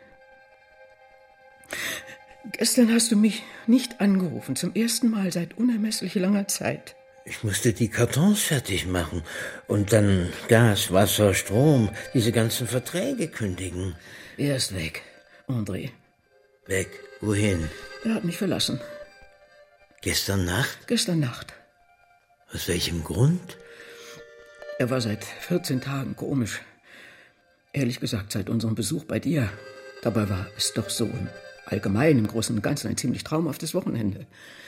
Speaker 2: Gestern hast du mich nicht angerufen, zum ersten Mal seit unermesslich langer Zeit.
Speaker 4: Ich musste die Kartons fertig machen und dann Gas, Wasser, Strom, diese ganzen Verträge kündigen.
Speaker 2: Er ist weg, André.
Speaker 4: Weg? Wohin?
Speaker 2: Er hat mich verlassen.
Speaker 4: Gestern Nacht?
Speaker 2: Gestern Nacht.
Speaker 4: Aus welchem Grund?
Speaker 2: Er war seit vierzehn Tagen komisch. Ehrlich gesagt, seit unserem Besuch bei dir. Dabei war es doch so allgemein im Großen und Ganzen ein ziemlich traumhaftes Wochenende.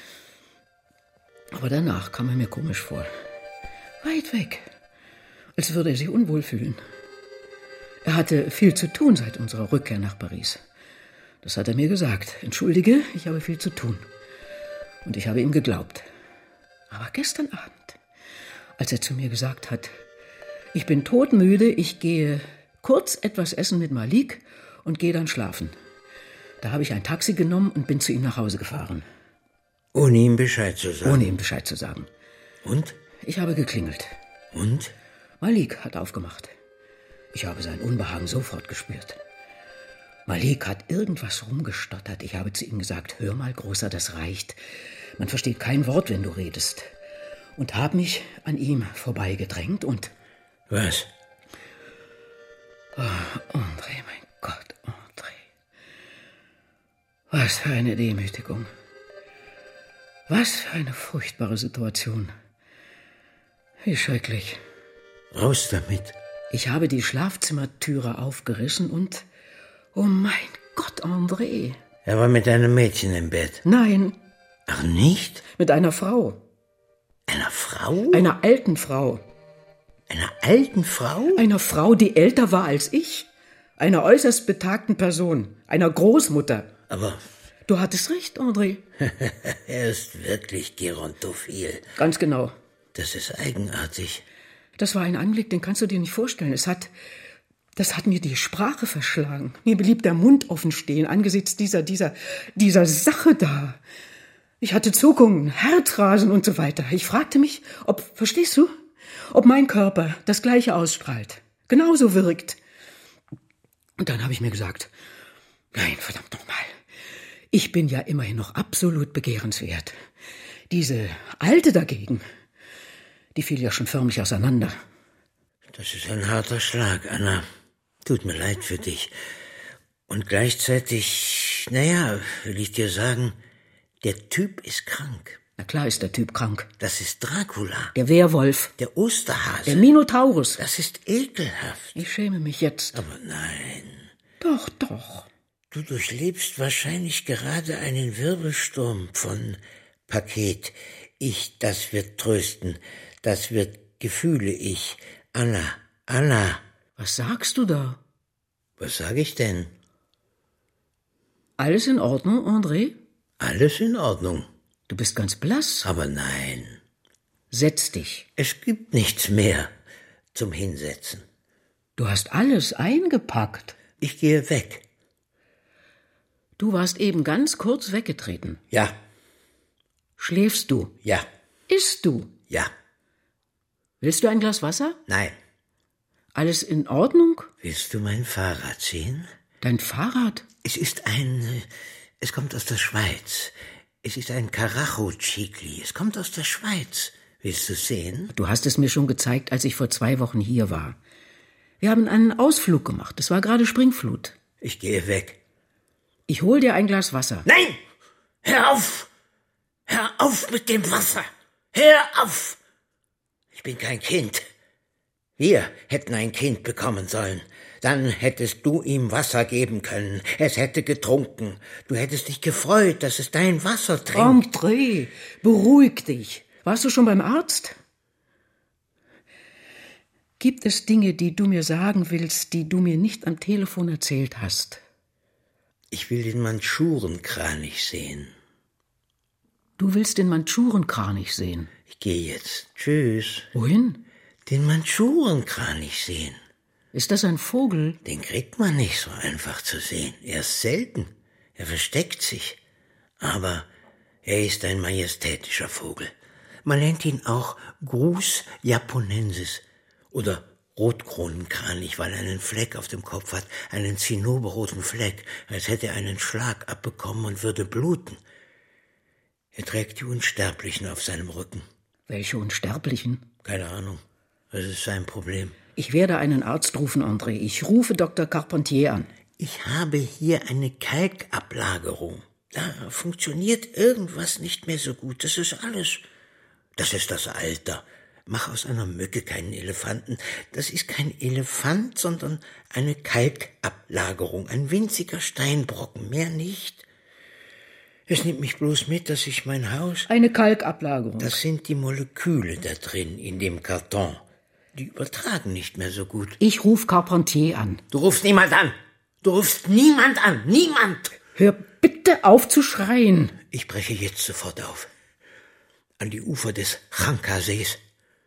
Speaker 2: Aber danach kam er mir komisch vor. Weit weg. Als würde er sich unwohl fühlen. Er hatte viel zu tun seit unserer Rückkehr nach Paris. Das hat er mir gesagt. Entschuldige, ich habe viel zu tun. Und ich habe ihm geglaubt. Aber gestern Abend, als er zu mir gesagt hat, ich bin todmüde, ich gehe kurz etwas essen mit Malik und gehe dann schlafen. Da habe ich ein Taxi genommen und bin zu ihm nach Hause gefahren.
Speaker 4: Ohne ihm Bescheid zu sagen?
Speaker 2: Ohne ihm Bescheid zu sagen.
Speaker 4: Und?
Speaker 2: Ich habe geklingelt.
Speaker 4: Und?
Speaker 2: Malik hat aufgemacht. Ich habe sein Unbehagen sofort gespürt. Malik hat irgendwas rumgestottert. Ich habe zu ihm gesagt, hör mal, Großer, das reicht. Man versteht kein Wort, wenn du redest. Und habe mich an ihm vorbeigedrängt und...
Speaker 4: Was?
Speaker 2: Oh, André, mein Gott, André. Was für eine Demütigung. Was für eine furchtbare Situation. Wie schrecklich.
Speaker 4: Raus damit.
Speaker 2: Ich habe die Schlafzimmertüre aufgerissen und... Oh mein Gott, André.
Speaker 4: Er war mit einem Mädchen im Bett.
Speaker 2: Nein.
Speaker 4: Ach, nicht?
Speaker 2: Mit einer Frau.
Speaker 4: Einer Frau?
Speaker 2: Einer alten Frau.
Speaker 4: Einer alten Frau?
Speaker 2: Einer Frau, die älter war als ich. Einer äußerst betagten Person. Einer Großmutter.
Speaker 4: Aber...
Speaker 2: Du hattest recht, André.
Speaker 4: Er ist wirklich gerontophil.
Speaker 2: Ganz genau.
Speaker 4: Das ist eigenartig.
Speaker 2: Das war ein Anblick, den kannst du dir nicht vorstellen. Es hat... Das hat mir die Sprache verschlagen. Mir blieb der Mund offen stehen angesichts dieser, dieser, dieser Sache da. Ich hatte Zuckungen, Herzrasen und so weiter. Ich fragte mich, ob, verstehst du, ob mein Körper das Gleiche ausstrahlt, genauso wirkt. Und dann habe ich mir gesagt, nein, verdammt nochmal, ich bin ja immerhin noch absolut begehrenswert. Diese Alte dagegen, die fiel ja schon förmlich auseinander.
Speaker 4: Das ist ein harter Schlag, Anna. Tut mir leid für dich. Und gleichzeitig, naja, will ich dir sagen, der Typ ist krank.
Speaker 2: Na klar ist der Typ krank.
Speaker 4: Das ist Dracula.
Speaker 2: Der Werwolf.
Speaker 4: Der Osterhase.
Speaker 2: Der Minotaurus.
Speaker 4: Das ist ekelhaft.
Speaker 2: Ich schäme mich jetzt.
Speaker 4: Aber nein.
Speaker 2: Doch, doch.
Speaker 4: Du durchlebst wahrscheinlich gerade einen Wirbelsturm von Paket. Ich, das wird trösten. Das wird Gefühle, ich. Anna, Anna.
Speaker 2: Was sagst du da?
Speaker 4: Was sag ich denn?
Speaker 2: Alles in Ordnung, André?
Speaker 4: Alles in Ordnung.
Speaker 2: Du bist ganz blass.
Speaker 4: Aber nein.
Speaker 2: Setz dich.
Speaker 4: Es gibt nichts mehr zum Hinsetzen.
Speaker 2: Du hast alles eingepackt.
Speaker 4: Ich gehe weg.
Speaker 2: Du warst eben ganz kurz weggetreten.
Speaker 4: Ja.
Speaker 2: Schläfst du?
Speaker 4: Ja.
Speaker 2: Isst du?
Speaker 4: Ja.
Speaker 2: Willst du ein Glas Wasser?
Speaker 4: Nein.
Speaker 2: Alles in Ordnung?
Speaker 4: Willst du mein Fahrrad sehen?
Speaker 2: Dein Fahrrad?
Speaker 4: Es ist ein... Es kommt aus der Schweiz. Es ist ein Karacho-Chikli. Es kommt aus der Schweiz. Willst du sehen?
Speaker 2: Du hast es mir schon gezeigt, als ich vor zwei Wochen hier war. Wir haben einen Ausflug gemacht. Es war gerade Springflut.
Speaker 4: Ich gehe weg.
Speaker 2: Ich hol dir ein Glas Wasser.
Speaker 4: Nein! Hör auf! Hör auf mit dem Wasser! Hör auf! Ich bin kein Kind. Wir hätten ein Kind bekommen sollen. Dann hättest du ihm Wasser geben können. Es hätte getrunken. Du hättest dich gefreut, dass es dein Wasser trinkt.
Speaker 2: André, beruhig dich. Warst du schon beim Arzt? Gibt es Dinge, die du mir sagen willst, die du mir nicht am Telefon erzählt hast?
Speaker 4: Ich will den Mandschurenkranich sehen.
Speaker 2: Du willst den Mandschurenkranich sehen?
Speaker 4: Ich gehe jetzt. Tschüss.
Speaker 2: Wohin?
Speaker 4: Den Mandschurenkranich sehen.
Speaker 2: Ist das ein Vogel?
Speaker 4: Den kriegt man nicht so einfach zu sehen. Er ist selten. Er versteckt sich. Aber er ist ein majestätischer Vogel. Man nennt ihn auch Grus japonensis oder Rotkronenkranich, weil er einen Fleck auf dem Kopf hat, einen zinnoberroten Fleck, als hätte er einen Schlag abbekommen und würde bluten. Er trägt die Unsterblichen auf seinem Rücken.
Speaker 2: Welche Unsterblichen?
Speaker 4: Keine Ahnung. Das ist sein Problem.
Speaker 2: Ich werde einen Arzt rufen, André. Ich rufe Doktor Carpentier an.
Speaker 4: Ich habe hier eine Kalkablagerung. Da funktioniert irgendwas nicht mehr so gut. Das ist alles. Das ist das Alter. Mach aus einer Mücke keinen Elefanten. Das ist kein Elefant, sondern eine Kalkablagerung. Ein winziger Steinbrocken, mehr nicht. Es nimmt mich bloß mit, dass ich mein Haus...
Speaker 2: Eine Kalkablagerung.
Speaker 4: Das sind die Moleküle da drin, in dem Karton. Die übertragen nicht mehr so gut.
Speaker 2: Ich ruf Carpentier an.
Speaker 4: Du rufst niemand an. Du rufst niemand an. Niemand.
Speaker 2: Hör bitte auf zu schreien.
Speaker 4: Ich breche jetzt sofort auf. An die Ufer des Chanka-Sees.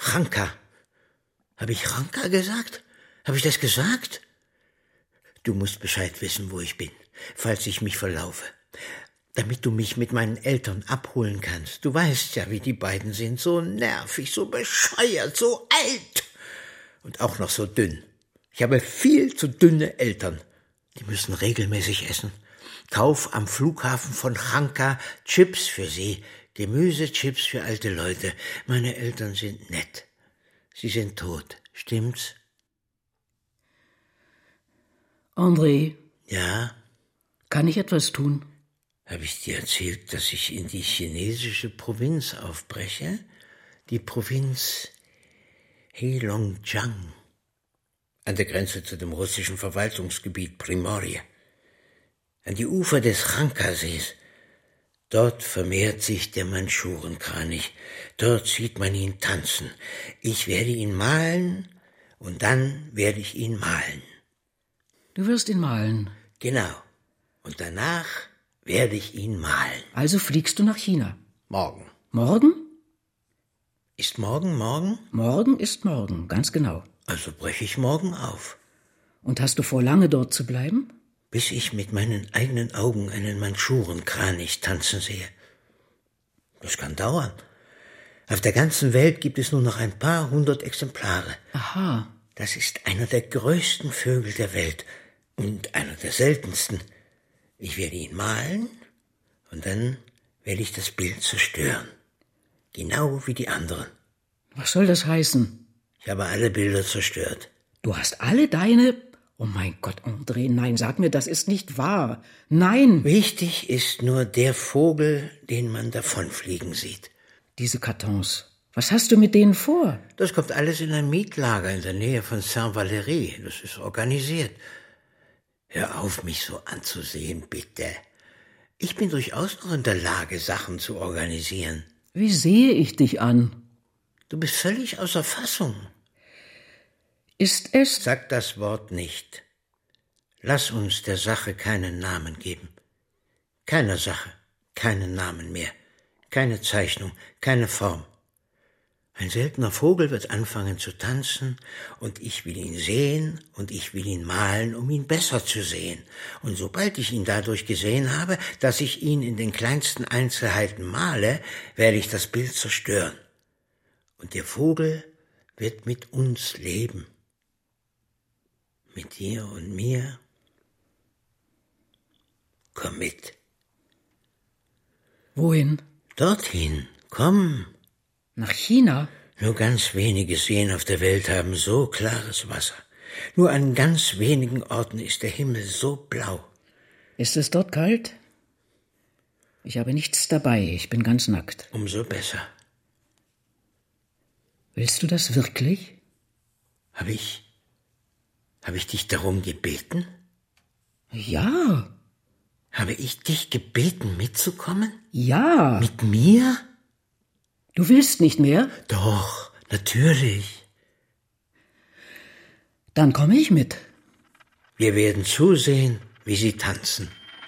Speaker 4: Ranka. Habe ich Ranka gesagt? Habe ich das gesagt? Du musst Bescheid wissen, wo ich bin, falls ich mich verlaufe. Damit du mich mit meinen Eltern abholen kannst. Du weißt ja, wie die beiden sind. So nervig, so bescheuert, so alt. Und auch noch so dünn. Ich habe viel zu dünne Eltern. Die müssen regelmäßig essen. Kauf am Flughafen von Ranka Chips für sie. Gemüsechips für alte Leute. Meine Eltern sind nett. Sie sind tot. Stimmt's?
Speaker 2: André.
Speaker 4: Ja?
Speaker 2: Kann ich etwas tun?
Speaker 4: Habe ich dir erzählt, dass ich in die chinesische Provinz aufbreche? Die Provinz Heilongjiang, an der Grenze zu dem russischen Verwaltungsgebiet Primorje, an die Ufer des Ranka-Sees. Dort vermehrt sich der Mandschurenkranich, dort sieht man ihn tanzen. Ich werde ihn malen und dann werde ich ihn malen.
Speaker 2: Du wirst ihn malen?
Speaker 4: Genau. Und danach werde ich ihn malen.
Speaker 2: Also fliegst du nach China?
Speaker 4: Morgen.
Speaker 2: Morgen?
Speaker 4: Ist morgen morgen?
Speaker 2: Morgen ist morgen, ganz genau.
Speaker 4: Also breche ich morgen auf.
Speaker 2: Und hast du vor, lange dort zu bleiben?
Speaker 4: Bis ich mit meinen eigenen Augen einen Mandschurenkranich tanzen sehe. Das kann dauern. Auf der ganzen Welt gibt es nur noch ein paar hundert Exemplare.
Speaker 2: Aha.
Speaker 4: Das ist einer der größten Vögel der Welt und einer der seltensten. Ich werde ihn malen und dann werde ich das Bild zerstören. Genau wie die anderen.
Speaker 2: Was soll das heißen?
Speaker 4: Ich habe alle Bilder zerstört.
Speaker 2: Du hast alle deine... Oh mein Gott, André, nein, sag mir, das ist nicht wahr. Nein.
Speaker 4: Wichtig ist nur der Vogel, den man davonfliegen sieht.
Speaker 2: Diese Kartons. Was hast du mit denen vor?
Speaker 4: Das kommt alles in ein Mietlager in der Nähe von Saint-Valery. Das ist organisiert. Hör auf, mich so anzusehen, bitte. Ich bin durchaus noch in der Lage, Sachen zu organisieren.
Speaker 2: Wie sehe ich dich an?
Speaker 4: Du bist völlig außer Fassung.
Speaker 2: Ist es...
Speaker 4: Sag das Wort nicht. Lass uns der Sache keinen Namen geben. Keiner Sache, keinen Namen mehr. Keine Zeichnung, keine Form. Ein seltener Vogel wird anfangen zu tanzen, und ich will ihn sehen, und ich will ihn malen, um ihn besser zu sehen. Und sobald ich ihn dadurch gesehen habe, dass ich ihn in den kleinsten Einzelheiten male, werde ich das Bild zerstören. Und der Vogel wird mit uns leben. Mit dir und mir. Komm mit.
Speaker 2: Wohin?
Speaker 4: Dorthin, komm.
Speaker 2: Nach China?
Speaker 4: Nur ganz wenige Seen auf der Welt haben so klares Wasser. Nur an ganz wenigen Orten ist der Himmel so blau.
Speaker 2: Ist es dort kalt? Ich habe nichts dabei, ich bin ganz nackt.
Speaker 4: Umso besser.
Speaker 2: Willst du das wirklich?
Speaker 4: Habe ich, habe ich dich darum gebeten?
Speaker 2: Ja.
Speaker 4: Habe ich dich gebeten, mitzukommen?
Speaker 2: Ja.
Speaker 4: Mit mir?
Speaker 2: Du willst nicht mehr?
Speaker 4: Doch, natürlich.
Speaker 2: Dann komme ich mit.
Speaker 4: Wir werden zusehen, wie sie tanzen.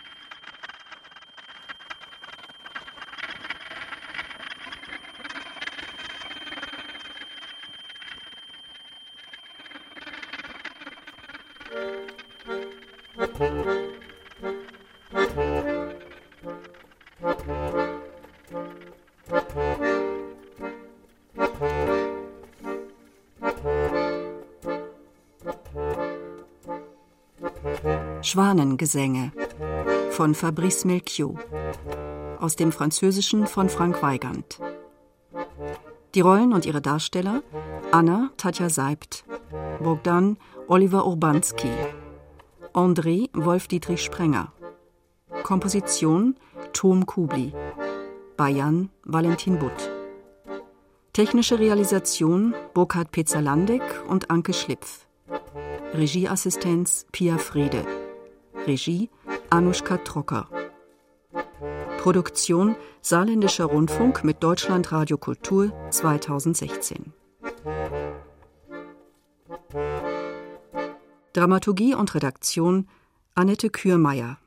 Speaker 1: Schwanengesänge von Fabrice Melchior, aus dem Französischen von Frank Weigand. Die Rollen und ihre Darsteller: Anna, Tatja Seibt, Bogdan, Oliver Urbanski, André, Wolf-Dietrich Sprenger, Komposition Tom Kubli, Bayan, Valentin Butt, technische Realisation Burkhard Pezalandek und Anke Schlipf, Regieassistenz Pia Frede, Regie Anushka Trocker. Produktion Saarländischer Rundfunk mit Deutschlandradio Kultur zweitausendsechzehn. Dramaturgie und Redaktion Annette Kürmeier.